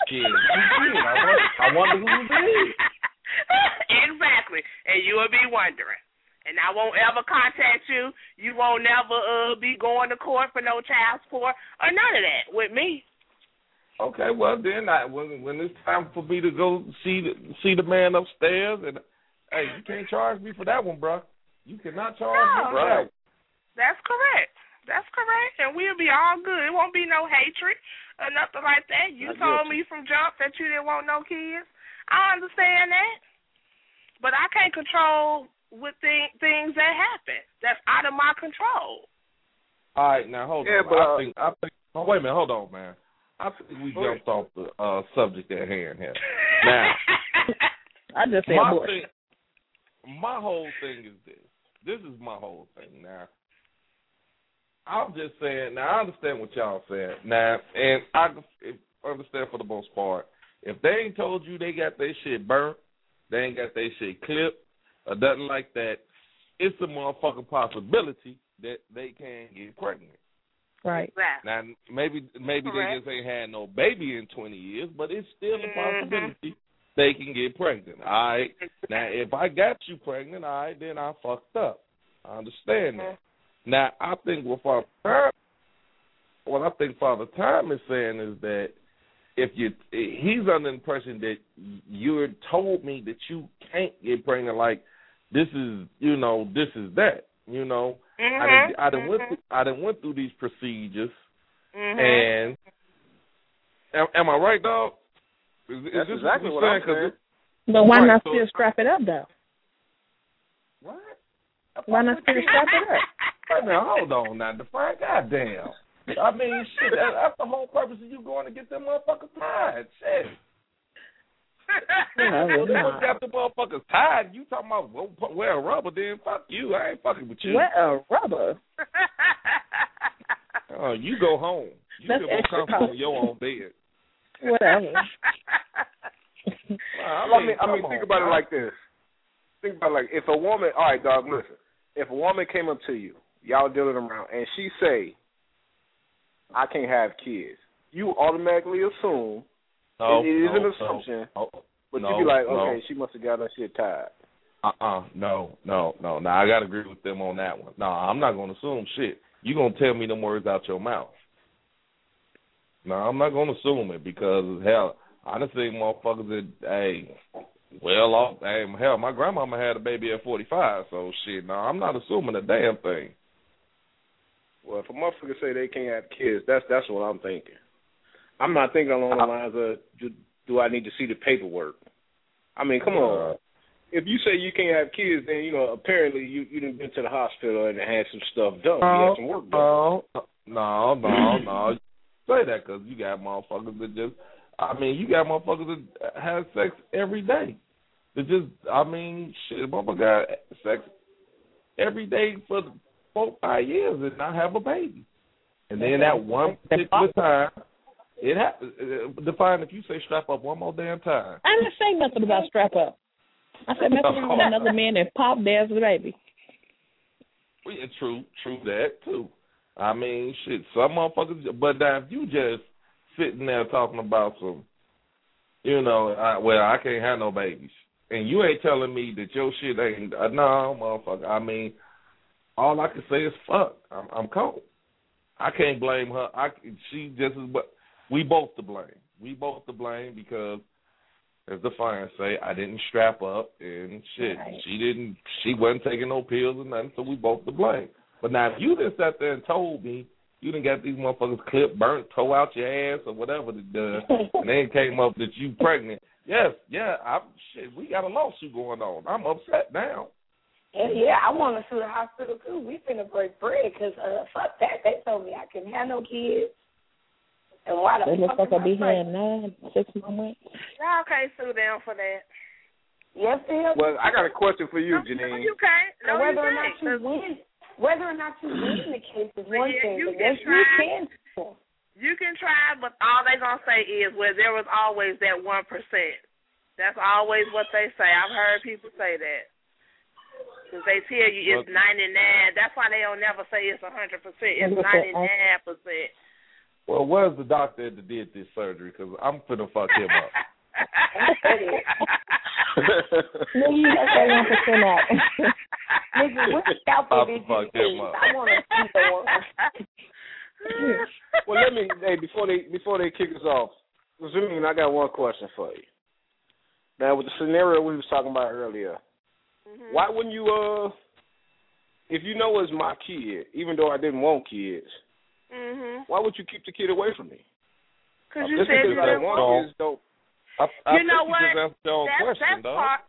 I wonder who it is. Exactly, and you will be wondering. And I won't ever contact you. You won't never be going to court for no child support or none of that with me. Okay, well then, when it's time for me to go see the man upstairs, and hey, you can't charge me for that one, bro. You cannot charge me for that. That's correct. And we'll be all good. It won't be no hatred or nothing like that. You told me from jump that you didn't want no kids. I understand that, but I can't control with things that happen. That's out of my control. All right, now hold on. I think. Oh, wait a minute. Hold on, man. I think we jumped off the subject at hand here. Now, I just said my whole thing is this. This is my whole thing. Now, I'm just saying. Now, I understand what y'all said. Now, and I understand for the most part. If they ain't told you they got their shit burnt, they ain't got their shit clipped, or nothing like that, it's a motherfucking possibility that they can get pregnant. Right. Now, maybe they just ain't had no baby in 20 years, but it's still a possibility they can get pregnant. All right. Now, if I got you pregnant, all right, then I fucked up. I understand that. Now, I think what Father Time is saying is that he's under the impression that you told me that you can't get pregnant, like this is that. I done went through these procedures, and am I right, dog? That's exactly what I'm saying. But why not still strap it up, though? What? Why not still strap it up? Wait a minute, hold on now, Define. Goddamn. I mean, shit, that's the whole purpose of you going to get them motherfuckers tied. Shit. You got the motherfuckers tied. You talking about wear a rubber, then fuck you. I ain't fucking with you. Wear a rubber? Oh, you go home. You That's feel more comfortable in your own bed. Whatever. I mean, think about it like this. Think about it like, if a woman, all right, dog, listen. If a woman came up to you, y'all dealing around, and she say, I can't have kids, you automatically assume, it is an assumption, but you be like, okay, she must have got her shit tied. No. Now, I got to agree with them on that one. No, I'm not going to assume shit. You going to tell me them words out your mouth. No, I'm not going to assume it because, hell, I done seen motherfuckers that, hey, well off. Hey, hell, my grandmama had a baby at 45, so shit, no, I'm not assuming a damn thing. Well, if a motherfucker say they can't have kids, that's what I'm thinking. I'm not thinking along the lines of, do I need to see the paperwork? I mean, come on. If you say you can't have kids, then, apparently you done been to the hospital and had some stuff done. You had some work done. No. Say that because you got motherfuckers that you got motherfuckers that have sex every day. It's just, shit, motherfucker got sex every day for 4-5 years and not have a baby. And then that one particular time, it happens. Define if you say strap up one more damn time. I didn't say nothing about strap up. I said nothing about another man and pop there's the baby. Well, yeah, true that too. I mean, shit, some motherfuckers, but now if you just sitting there talking about some, I can't have no babies, and you ain't telling me that your shit ain't, no, motherfucker. I mean, all I can say is fuck. I'm cold. I can't blame her. She just is, but we both to blame. We both to blame because, as the fire say, I didn't strap up and shit. Right. She wasn't taking no pills or nothing, so we both to blame. But now, if you just sat there and told me you done got these motherfuckers clipped, burnt, toe out your ass, or whatever it does, and then came up that you pregnant, we got a lawsuit going on. I'm upset now. Yeah, I want to sue the hospital, too. We finna break bread, because fuck that. They told me I couldn't have no kids. And why the fuck I'll be here in 6 more months? Y'all can't sue them for that. Yes, they have. Well, I got a question for you, Janine. No, you can't. No, whether or not you win the case is one thing, but yes, you can. You can try, but all they're going to say is, well, there was always that 1%. That's always what they say. I've heard people say that. Because they tell you it's 99. That's why they don't never say it's 100%. It's 99%. Well, where's the doctor that did this surgery? Because I'm finna fuck him up. Nigga, you got that 1% out. Nigga, what scalpel did you use? I want to see the one. Well, before they kick us off, Zoom, I got one question for you. Now, with the scenario we was talking about earlier, why wouldn't you, if you know it's my kid, even though I didn't want kids, why would you keep the kid away from me? Because you said you didn't want kids. Don't. You know what? That's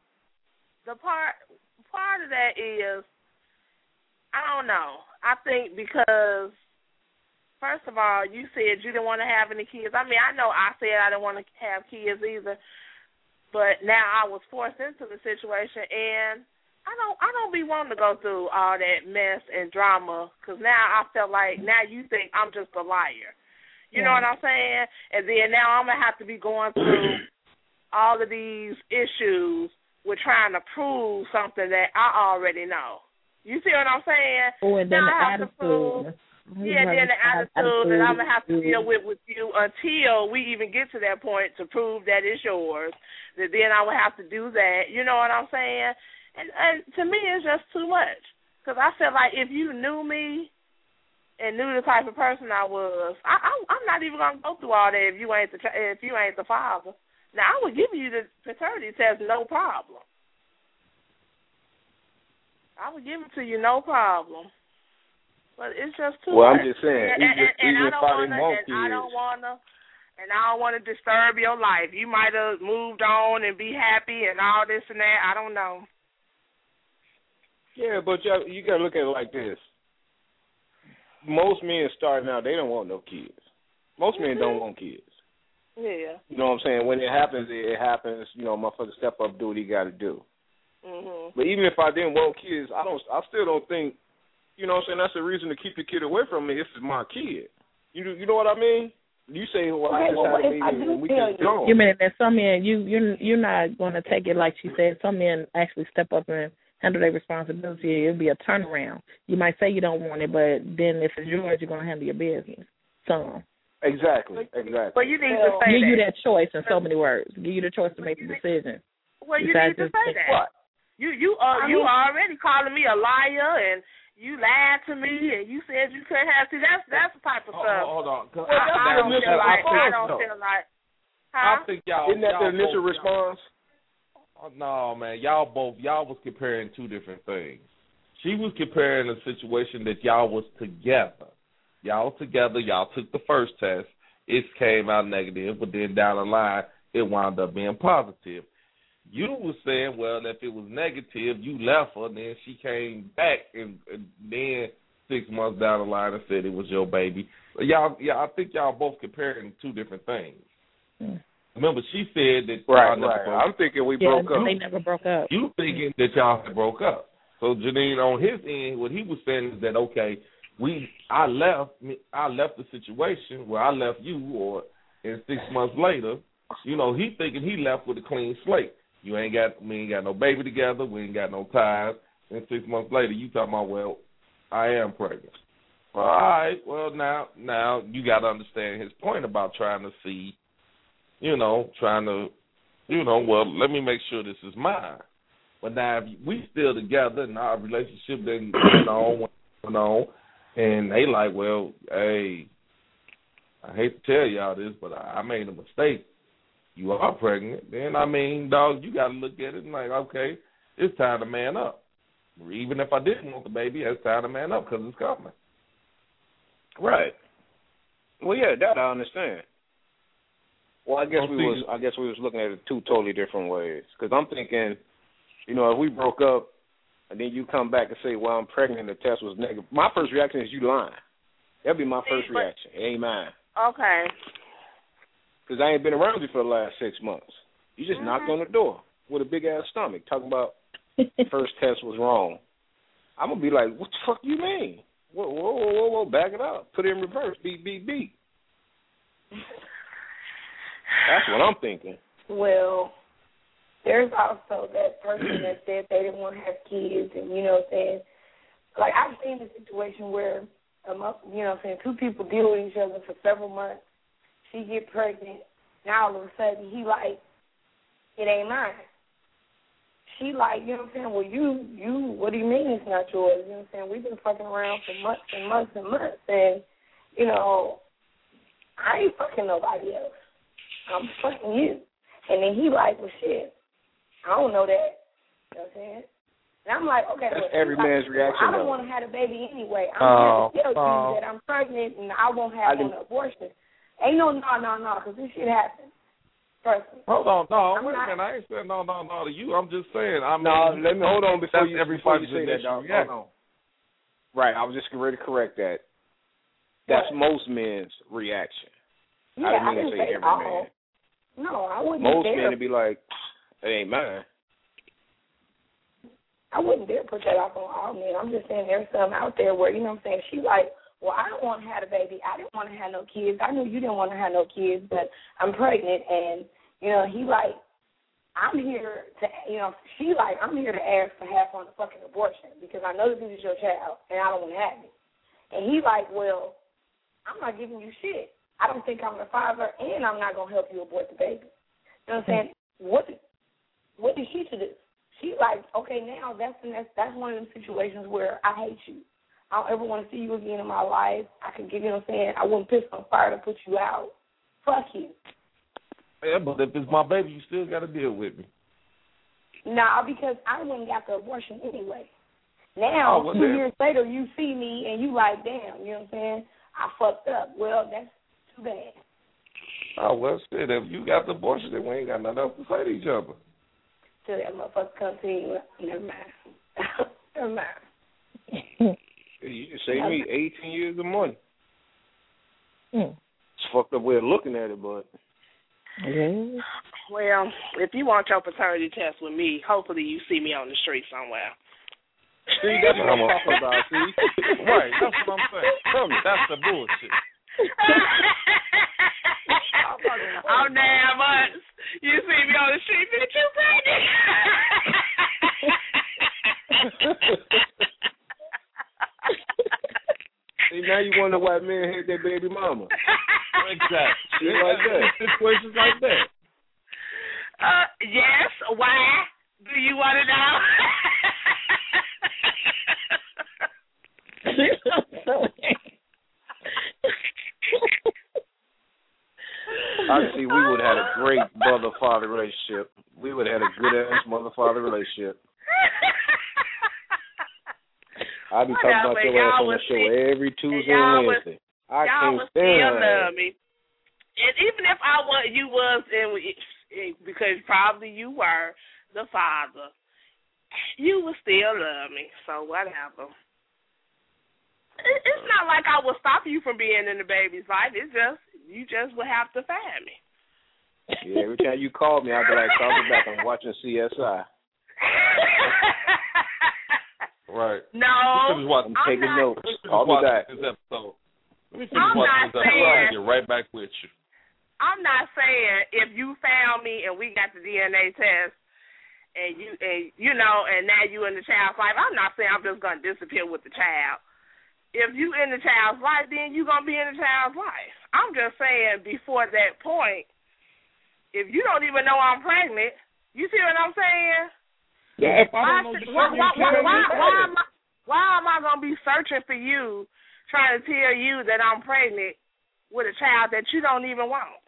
part of that is, I don't know. I think because, first of all, you said you didn't want to have any kids. I mean, I know I said I didn't want to have kids either, but now I was forced into the situation, and I don't be wanting to go through all that mess and drama, because now I feel like now you think I'm just a liar. You know what I'm saying? And then now I'm going to have to be going through all of these issues with trying to prove something that I already know. You see what I'm saying? Oh, and then now the attitude. Then the attitude that I'm going to have to deal with you until we even get to that point to prove that it's yours. That then I would have to do that. You know what I'm saying? And to me, it's just too much. Because I feel like if you knew me, and knew the type of person I was, I'm not even gonna go through all that if you ain't the father. Now I would give you the paternity test, no problem. I would give it to you, no problem. But it's just too Well, much. I'm just saying, even if I didn't want kids. I don't want to disturb your life. You might have moved on and be happy and all this and that. I don't know. Yeah, but you got to look at it like this. Most men starting out, they don't want no kids. Most men don't want kids. Yeah. You know what I'm saying? When it happens, it happens. You know, motherfucker step up, do what he got to do. Mhm. But even if I didn't want kids, I still don't think, you know what I'm saying, that's a reason to keep the kid away from me if it's my kid. You know what I mean? You say, well, I just had a baby and we just don't. You mean that some men, you're not going to take it like she said. Some men actually step up and handle their responsibility. It'll be a turnaround. You might say you don't want it, but then if it's yours, you're going to handle your business. Some. Exactly. But you need to say give you that choice in so many words. Give you the choice to make the decision. Well, you need to say that. What? You already calling me a liar and you lied to me and you said you couldn't have. See, that's the type of stuff. Hold on. I don't feel like. I think y'all. Isn't that the initial response? No, man. Y'all was comparing two different things. She was comparing a situation that y'all was together. Y'all together. Y'all took the first test. It came out negative, but then down the line it wound up being positive. You were saying, well, if it was negative, you left her, and then she came back, and then 6 months down the line and said it was your baby. I think y'all both comparing two different things. Mm. Remember, she said that right. Broke I'm thinking we broke up. They never broke up. You thinking that y'all broke up. So Janine, on his end, what he was saying is that I left the situation where I left you, and 6 months later, he thinking he left with a clean slate. We ain't got no baby together. We ain't got no ties. And 6 months later, you talking about, well, I am pregnant. All right. Well, now you got to understand his point about trying to see, well, let me make sure this is mine. But now if we still together and our relationship then went on, and they like, well, hey, I hate to tell y'all this, but I made a mistake. You are pregnant, then, dog, you got to look at it and like, okay, it's time to man up. Even if I didn't want the baby, it's time to man up because it's coming. Right. Well, yeah, that I understand. Well, I guess we was looking at it two totally different ways. Because I'm thinking, if we broke up and then you come back and say, well, I'm pregnant and the test was negative, my first reaction is you lying. That'd be my first reaction. It ain't mine. Okay. Because I ain't been around you for the last 6 months. You just knocked on the door with a big-ass stomach talking about first test was wrong. I'm going to be like, what the fuck you mean? Whoa, back it up. Put it in reverse. Beep, beep, beep. That's what I'm thinking. Well, there's also that person that said they didn't want to have kids and, saying, like, I've seen a situation where, two people deal with each other for several months. She get pregnant. Now all of a sudden he like, it ain't mine. She like, well, you, what do you mean it's not yours? We've been fucking around for months and months and months, and I ain't fucking nobody else. I'm fucking you. And then he like, well, shit, I don't know that. You know what I'm saying? And I'm like, okay, that's every man's reaction. I don't want to have a baby anyway. I'm here to tell you that I'm pregnant and I won't have an abortion. Ain't no, because this shit happened. Personally. Hold on, wait a minute. I ain't saying no to you. I'm just saying. Let me hold on before you say that, dog. Hold on. Right, I was just ready to correct that. That's most men's reaction. Yeah, I didn't say every man. No, I wouldn't. Most men would be like, it ain't mine. I wouldn't dare put that off on all men. I'm just saying there's some out there where, she like, well, I don't want to have a baby. I didn't want to have no kids. I knew you didn't want to have no kids, but I'm pregnant. And, he like, I'm here to, she like, I'm here to ask for half on the fucking abortion because I know this is your child and I don't want to have it. And he like, well, I'm not giving you shit. I don't think I'm the father and I'm not going to help you abort the baby. You know what I'm saying? What did she to do? She like, okay, now that's one of them situations where I hate you. I don't ever want to see you again in my life. I could give, you know what I'm saying, I wouldn't piss on fire to put you out. Fuck you. Yeah, but if it's my baby, you still got to deal with me. Nah, because I wouldn't got the abortion anyway. Now, 2 years later, you see me and you like, damn, you know what I'm saying? I fucked up. Well, that's too bad. Oh, well, shit, if you got the abortion, then we ain't got nothing else to say to each other. Till that motherfucker come to you, never mind. Never mind. You just saved me 18 years of money. It's fucked up way of looking at it, but. Yeah. Well, if you want your paternity test with me, hopefully you see me on the street somewhere. See, that's what I'm talking about, see? Right, that's what I'm saying. That's the bullshit. Oh, damn, us. You see me on the street, bitch, you pregnant. See, now you wonder why men hate their baby mama. Exactly. Shit like that. Situations like that. Yes, why? Do you want to know? Obviously, we would have had a great mother-father relationship. We would have had a good-ass mother-father relationship. I'd be talking about your ass on the show every Tuesday and Wednesday. I can't stand love me. And even if you was, because probably you were the father, you would still love me. So whatever. It's not like I would stop you from being in the baby's life. It's just you just would have to find me. Yeah, every time you call me, I'll be like, call me back. I'm watching CSI. Right. No, I'm taking notes. Call me back. This episode. Let me finish I'm watching not this episode. saying. I'll get right back with you. I'm not saying if you found me and we got the DNA test and now you in the child's life, I'm not saying I'm just gonna disappear with the child. If you in the child's life, then you gonna be in the child's life. I'm just saying before that point, if you don't even know I'm pregnant, you see what I'm saying? Yeah, if I don't know why am I gonna be searching for you, trying to tell you that I'm pregnant with a child that you don't even want?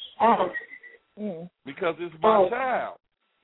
Because it's my child.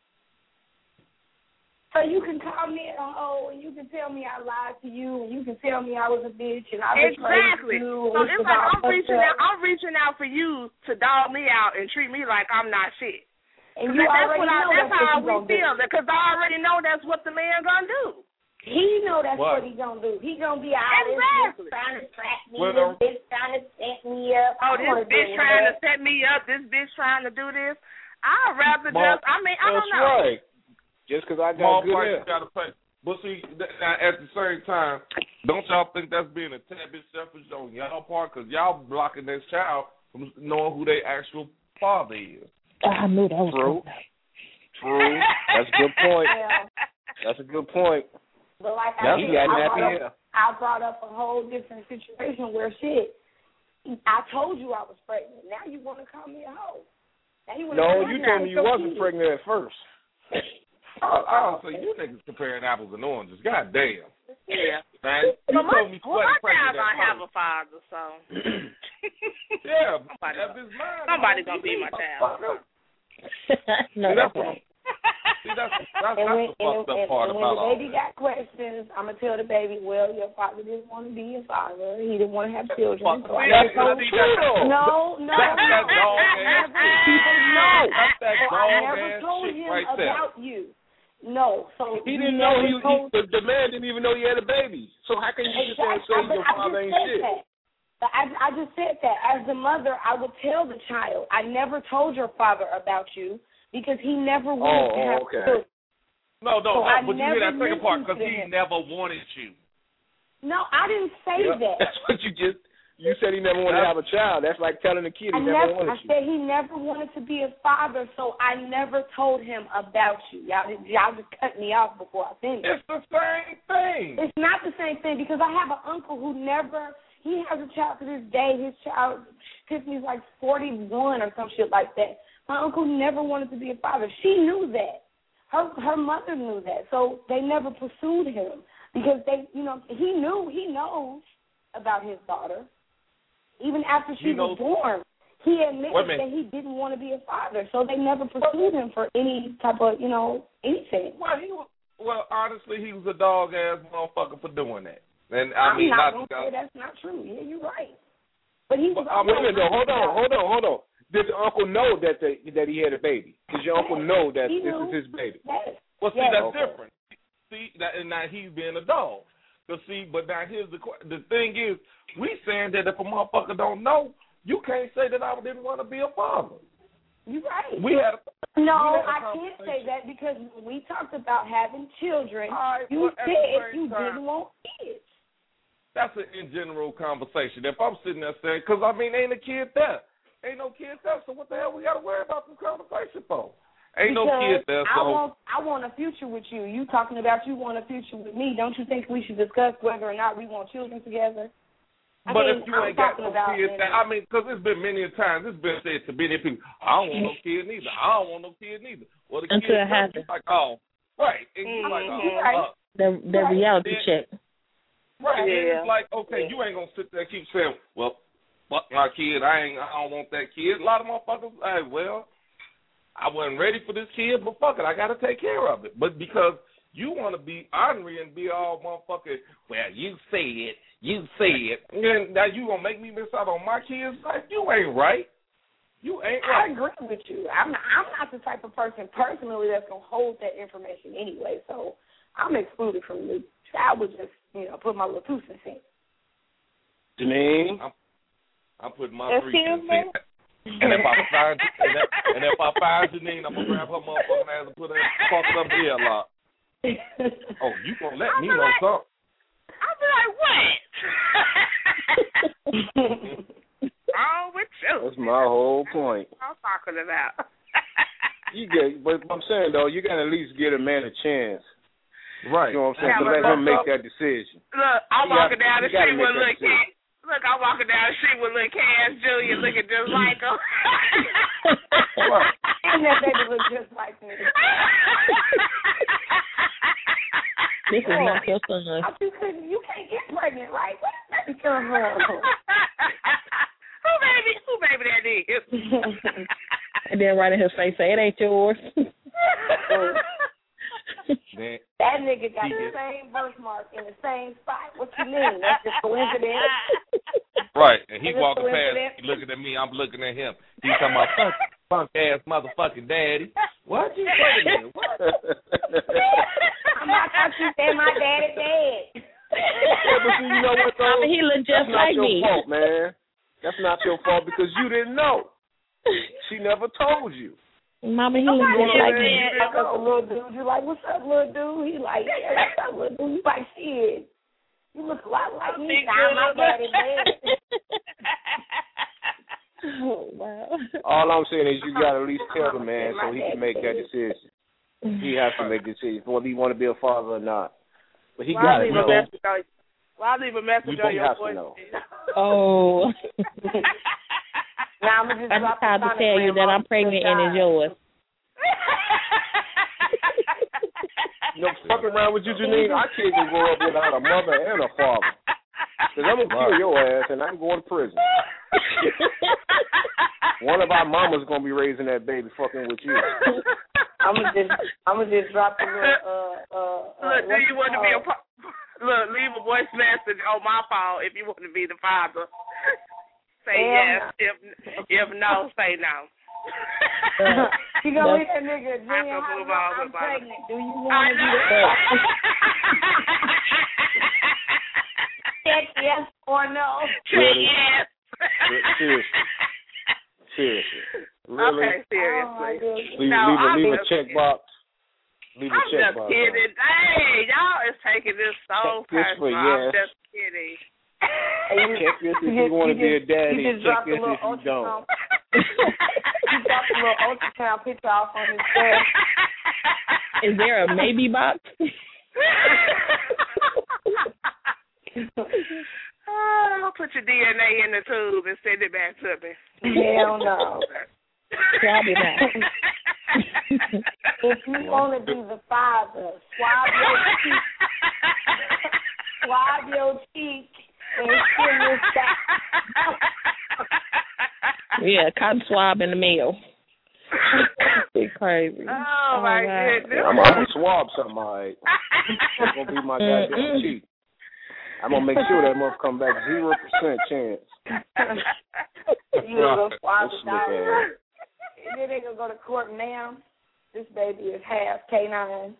So you can call me at and you can tell me I lied to you, and you can tell me I was a bitch, and I exactly. You. So it's like I'm reaching out for you to dog me out and treat me like I'm not shit. And you already know that's how we feel, because I already know that's what the man gonna do. He know that's what he gonna do. He gonna be out this bitch trying to trap me, this bitch trying to set me up. Oh, this bitch trying to set me up, this bitch trying to do this. I'd rather I don't know. That's right. Just because I got good hair. Gotta pay. But see, at the same time, don't y'all think that's being a tad bit selfish on y'all part? Because y'all blocking this child from knowing who their actual father is. I knew that was true. That's a good point. Yeah. That's a good point. But like I brought up a whole different situation where I told you I was pregnant. Now you want to call me a hoe. You told me you wasn't pregnant at first. Oh, so you niggas comparing apples and oranges. God damn. Yeah. Man, you told me my child don't have a father, so. Yeah. Somebody gonna be my child. No, that's right. See, that's the fucked up part about all when the baby got questions, I'm going to tell the baby, well, your father didn't want to be your father. He didn't want to have children. So that's not true. No. That's that dog ass shit. That's that dog I never told shit him right about there. you. No. So he didn't know the man didn't even know he had a baby. So how can you sit there and say your father ain't shit? But I just said that. As the mother, I would tell the child, I never told your father about you. Because he never wanted to have children. No, but you hear that second part, because he never wanted you. No, I didn't say that. That's what you said he never wanted to have a child. That's like telling a kid he never wanted you. I said he never wanted to be a father, so I never told him about you. Y'all just cut me off before I finished. It's the same thing. It's not the same thing, because I have an uncle who he has a child to this day. His child, Tiffany's like 41 or some shit like that. My uncle never wanted to be a father. She knew that. Her mother knew that. So they never pursued him. Because he knows about his daughter. Even after she was born, he admitted that he didn't want to be a father. So they never pursued him for any type of, anything. Well, honestly, he was a dog-ass motherfucker for doing that. And I'm not going to say that's not true. Yeah, you're right. But he was. Wait a minute, hold on. Did your uncle know that he had a baby? Did your uncle know that this is his baby? Yes. Well, see, that's different. See, and now he's being a dog. But now here's the thing is, we saying that if a motherfucker don't know, you can't say that I didn't want to be a father. You're right. I can't say that because when we talked about having children, you said you didn't want kids. That's an in general conversation. If I'm sitting there saying, because ain't a kid there. Ain't no kid there, so what the hell we got to worry about this conversation for? Ain't no kid there, so. I want a future with you. You talking about you want a future with me. Don't you think we should discuss whether or not we want children together? But if you ain't got no kids, because it's been many times, it's been said to many people, I don't want no kid neither. I don't want no kid neither. Well, the until it happens. Like, oh, right. And you're like, the reality check. Right. Yeah. It's like, okay, you ain't going to sit there and keep saying, well, fuck my kid. I don't want that kid. A lot of motherfuckers, hey, well, I wasn't ready for this kid, but fuck it, I got to take care of it. But because you want to be ornery and be all motherfucker, well, you say it. And now you going to make me miss out on my kids' life? You ain't right. You ain't right. I agree with you. I'm not the type of person personally that's going to hold that information anyway, so I'm excluded from this. I would just, put my little 2 cents in. Janine? I'm putting my 3 cents in. And if I find Janine, I'm going to grab her motherfucking ass and put her fucking up here a lot. Oh, you going to let me know something. I'll be like, what? Wrong with you? That's my whole point. I'm talking about. But I'm saying, though, you got to at least give a man a chance. Right. You know what I'm saying? To let him make that decision. Look, I'm walking down the street with little Cass. Look, I'm walking down the street with little Cass Jr. looking just like him. And that baby look just like me. This is not your son. You can't get pregnant, right? Where did that come from? Who baby that is? And then right in his face say, it ain't yours. That nigga got the same birthmark in the same spot. What you mean? That's just coincidence. Right. And he walking past, he looking at me, I'm looking at him. He's talking about funk ass motherfucking daddy. What you saying? What? I thought you said my daddy dead. Yeah, but see, you know what though? He look just like me. That's not your fault, man. That's not your fault because you didn't know. She never told you. Mama, he looks just like me. Little dude, you like, what's up, little dude? He like, yeah, what's up, little dude? You like, shit. You look a lot like me. My daddy dead. Oh, wow. All I'm saying is you got to at least tell the man so he can make that decision. He has to make a decision whether he want to be a father or not. But he got to know. I'll leave a message on your voice. Oh. Now I'm just trying to tell you that I'm pregnant and it's yours. Fucking around with you, Janine. Our kids will grow up without a mother and a father. Because I'm going to kill your ass and I'm going to prison. One of our mamas going to be raising that baby fucking with you. I'm gonna just drop a little. Look, do you want to be a? Look, leave a voice message on my phone if you want to be the father. Say yes. If no, say no. You gonna leave that nigga? I'm pregnant. Do you want to be the? Check yes or no. Check yes. Seriously. Really? Okay, seriously. Leave a checkbox. Leave a checkbox. I'm just kidding. Hey, y'all is taking this so personal. I'm just kidding. Check this if you want to be a daddy. Check this if you don't. You dropped a little ultrasound picture off on his desk. Is there a maybe box? I'll put your DNA in the tube and send it back to me. Hell no. Probably not. If you want to be the father, swab your teeth. swab your cheek and send this back. Yeah, cotton swab in the mail. It's crazy. Oh my goodness. I'm gonna swab something, all right. It's gonna be my goddamn cheek. I'm gonna make sure that must come back 0% chance. You gonna go swab the doctor. And then they gonna go to court, ma'am. This baby is half canine.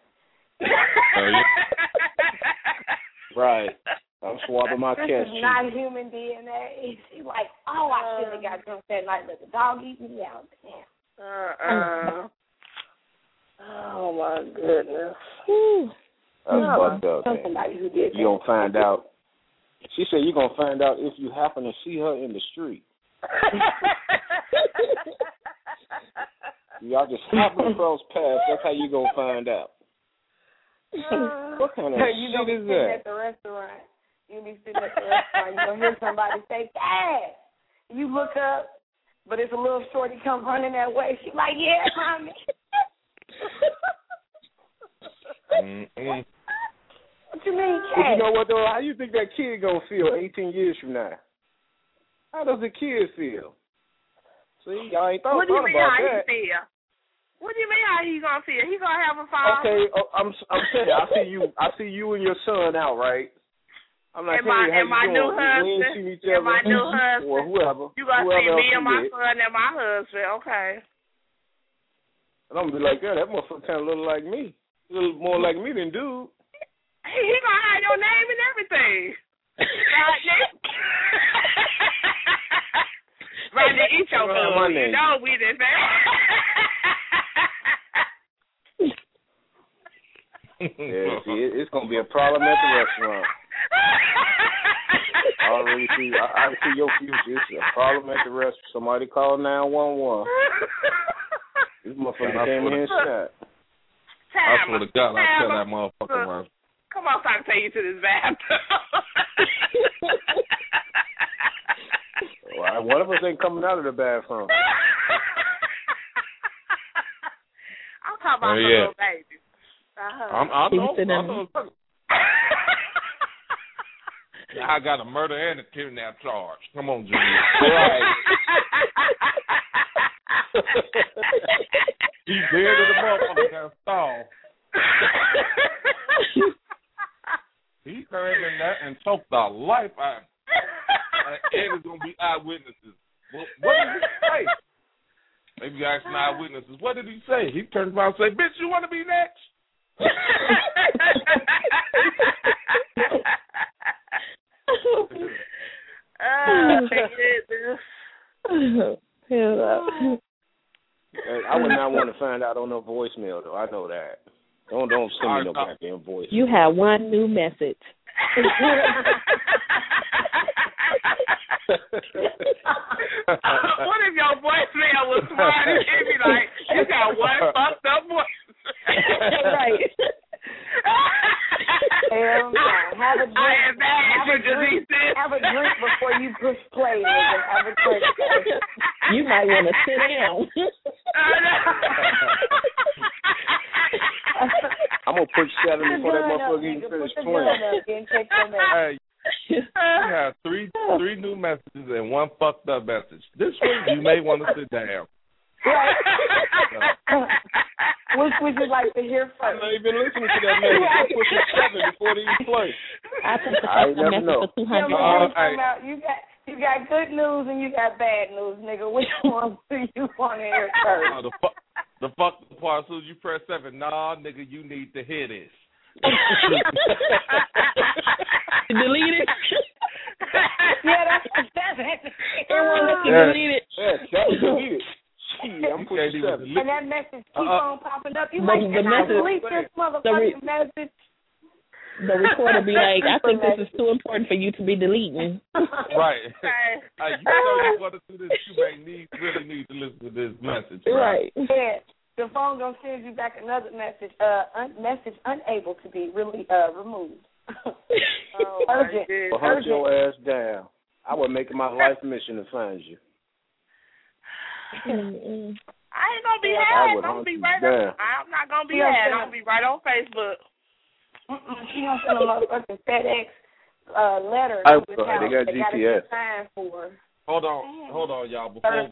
Right. I'm swabbing my cat This is cheek. not human DNA. She's like, oh, I shouldn't have got drunk that night. Let the dog eat me out. Damn. Oh my goodness. That's fucked up, man. Somebody who did You gonna find out. She said you're gonna find out if you happen to see her in the street. Y'all just happen across paths. That's how you gonna find out. What kind of you gonna shit be is sitting that? at the restaurant. You be sitting at the restaurant. You gonna hear somebody say, "Dad." You look up, but it's a little shorty come running that way. She like, "Yeah, mommy." What you mean, But cat? you know what though? How you think that kid gonna feel 18 years from now? How does the kid feel? See, y'all ain't thought What do you mean about how that. he feel? What do you mean how he gonna feel? He gonna have a father? Okay, I'm saying I see you and your son out, right? I'm not And telling you my how you new doing. We ain't husband. seen each And other my new husband. or whoever. You gonna whoever see else me you and my with. son and my husband, okay. And I'm gonna be like, yeah, that motherfucker kind of look like me. A little more like me than dude. He gonna have your name and everything. Right to eat your food. You know we did that. Yeah, see, it's gonna be a problem at the restaurant. I already see. I see your future. It's a problem at the restaurant. Somebody call 911. This motherfucker came in here and shot. I swear to God, I'll tell that motherfucker right. Come on, so I can take you to this bathroom. Well, one of us ain't coming out of the bathroom. I'm talking about the little baby. I know. I got a murder and a kidnap charge. Come on, Junior. Right. He's dead to the motherfucker got stalled. He heard in that and choked the life out of him. And it's going to be eyewitnesses. Well, what did he say? Maybe you ask eyewitnesses. What did he say? He turned around and said, "Bitch, you want to be next?" I would not want to find out on no voicemail, though. I know that. Don't send me no goddamn voice. You have one new message. What if your voicemail was smart and he'd be like, "You got one fucked up voice." Right. Hell no. Have a drink. Have a drink before you push play. Nigga. Have a drink. You might want to sit down. I'm gonna push 7 before that motherfucker even finish playing. Hey, you have three new messages and one fucked up message. This one you may want to sit down. Right. Which would you like to hear first? I'm not even listening to that message. I'm pushing 7 before they even play. I think the never know. for $200. You got good news and you got bad news, nigga. Which one do you want to hear first? The fuck part, as soon as you press 7, nah, nigga, you need to hear this. Delete it? Yeah, that's it. Everyone let you delete it. Yeah, that was deleted. Shit, I'm pushing 7. And that message keeps on popping up. You like, can I delete this motherfucking message? The reporter be like, I think this is too important for you to be deleting. Right. You know you want to do this, you may really need to listen to this message. Right. Yeah. The phone gonna send you back another message. Message unable to be removed. Urgent. Well, hunt your ass down. I would make it my life mission to find you. I ain't gonna be had. I'm gonna be right on. I'm not gonna be had. I'm gonna be right on Facebook. She gonna send a motherfucking FedEx letter. They got GPS. For. Hold on, y'all.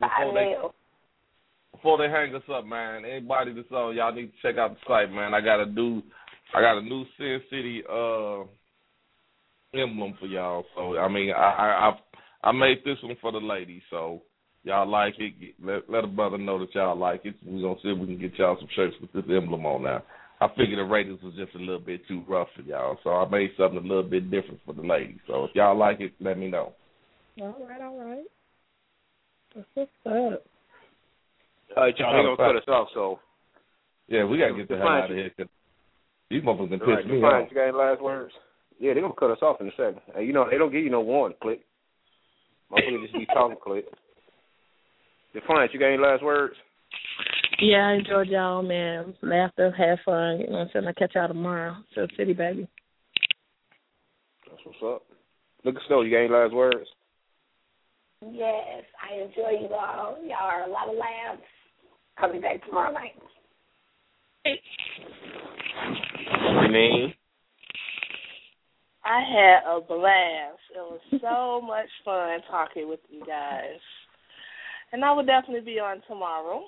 Before they hang us up, man. Anybody that's on, y'all need to check out the site, man. I got a new Sin City emblem for y'all. So I mean, I made this one for the ladies. So y'all like it? Let a brother know that y'all like it. We're gonna see if we can get y'all some shirts with this emblem on now. I figured the ratings was just a little bit too rough for y'all, so I made something a little bit different for the ladies. So if y'all like it, let me know. All right. That's what's up. All right, y'all. They're going to cut us off, so. Yeah, we got to get the hell out of here. These motherfuckers can piss me off. You got any last words? Yeah, they're going to cut us off in a second. Hey, you know, they don't give you no warning, Click. Motherfuckers just be talking, Click. Defiant, you got any last words? Yeah, I enjoyed y'all, man. Laughter, have fun. You know what I'm saying? I'll catch y'all tomorrow. So, City, baby. That's what's up. Look at Snow, you got any last words? Yes, I enjoy you all. Y'all are a lot of laughs. I'll be back tomorrow night. Renee? I had a blast. It was so much fun talking with you guys. And I will definitely be on tomorrow.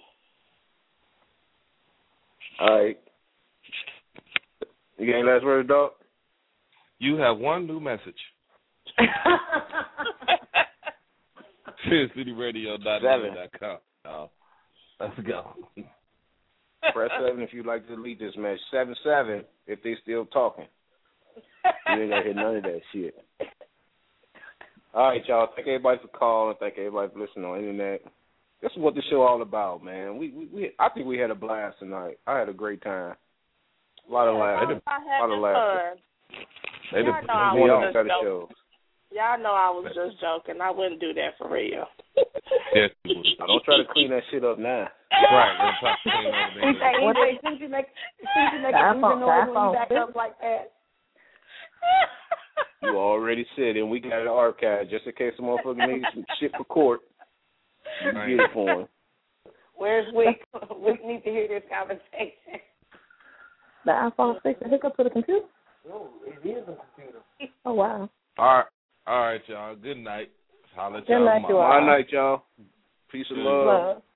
All right. You got any last words, dog? You have one new message. CityRadio.com. Let's go. Press 7 if you'd like to delete this message. 7-7 if they still talking. You ain't gonna hear none of that shit. All right, y'all. Thank everybody for calling. Thank everybody for listening on the internet. This is what the show all about, man. I think we had a blast tonight. I had a great time. A lot of laughter. I had fun. Y'all know I was just joking. I wouldn't do that for real. Yes, I don't try to clean that shit up now. Right. Don't try to clean it up. Since you make a noise when you back up like that. You already said it, and we got it archived just in case the motherfucker needs some shit for court. You get it for him. Where's Wick? Wick needs to hear this conversation. The iPhone 6 and hook up to the computer? No, it is a computer. Oh, wow. All right, y'all. Good night. Holla at y'all tomorrow. Good night, y'all. Peace and love.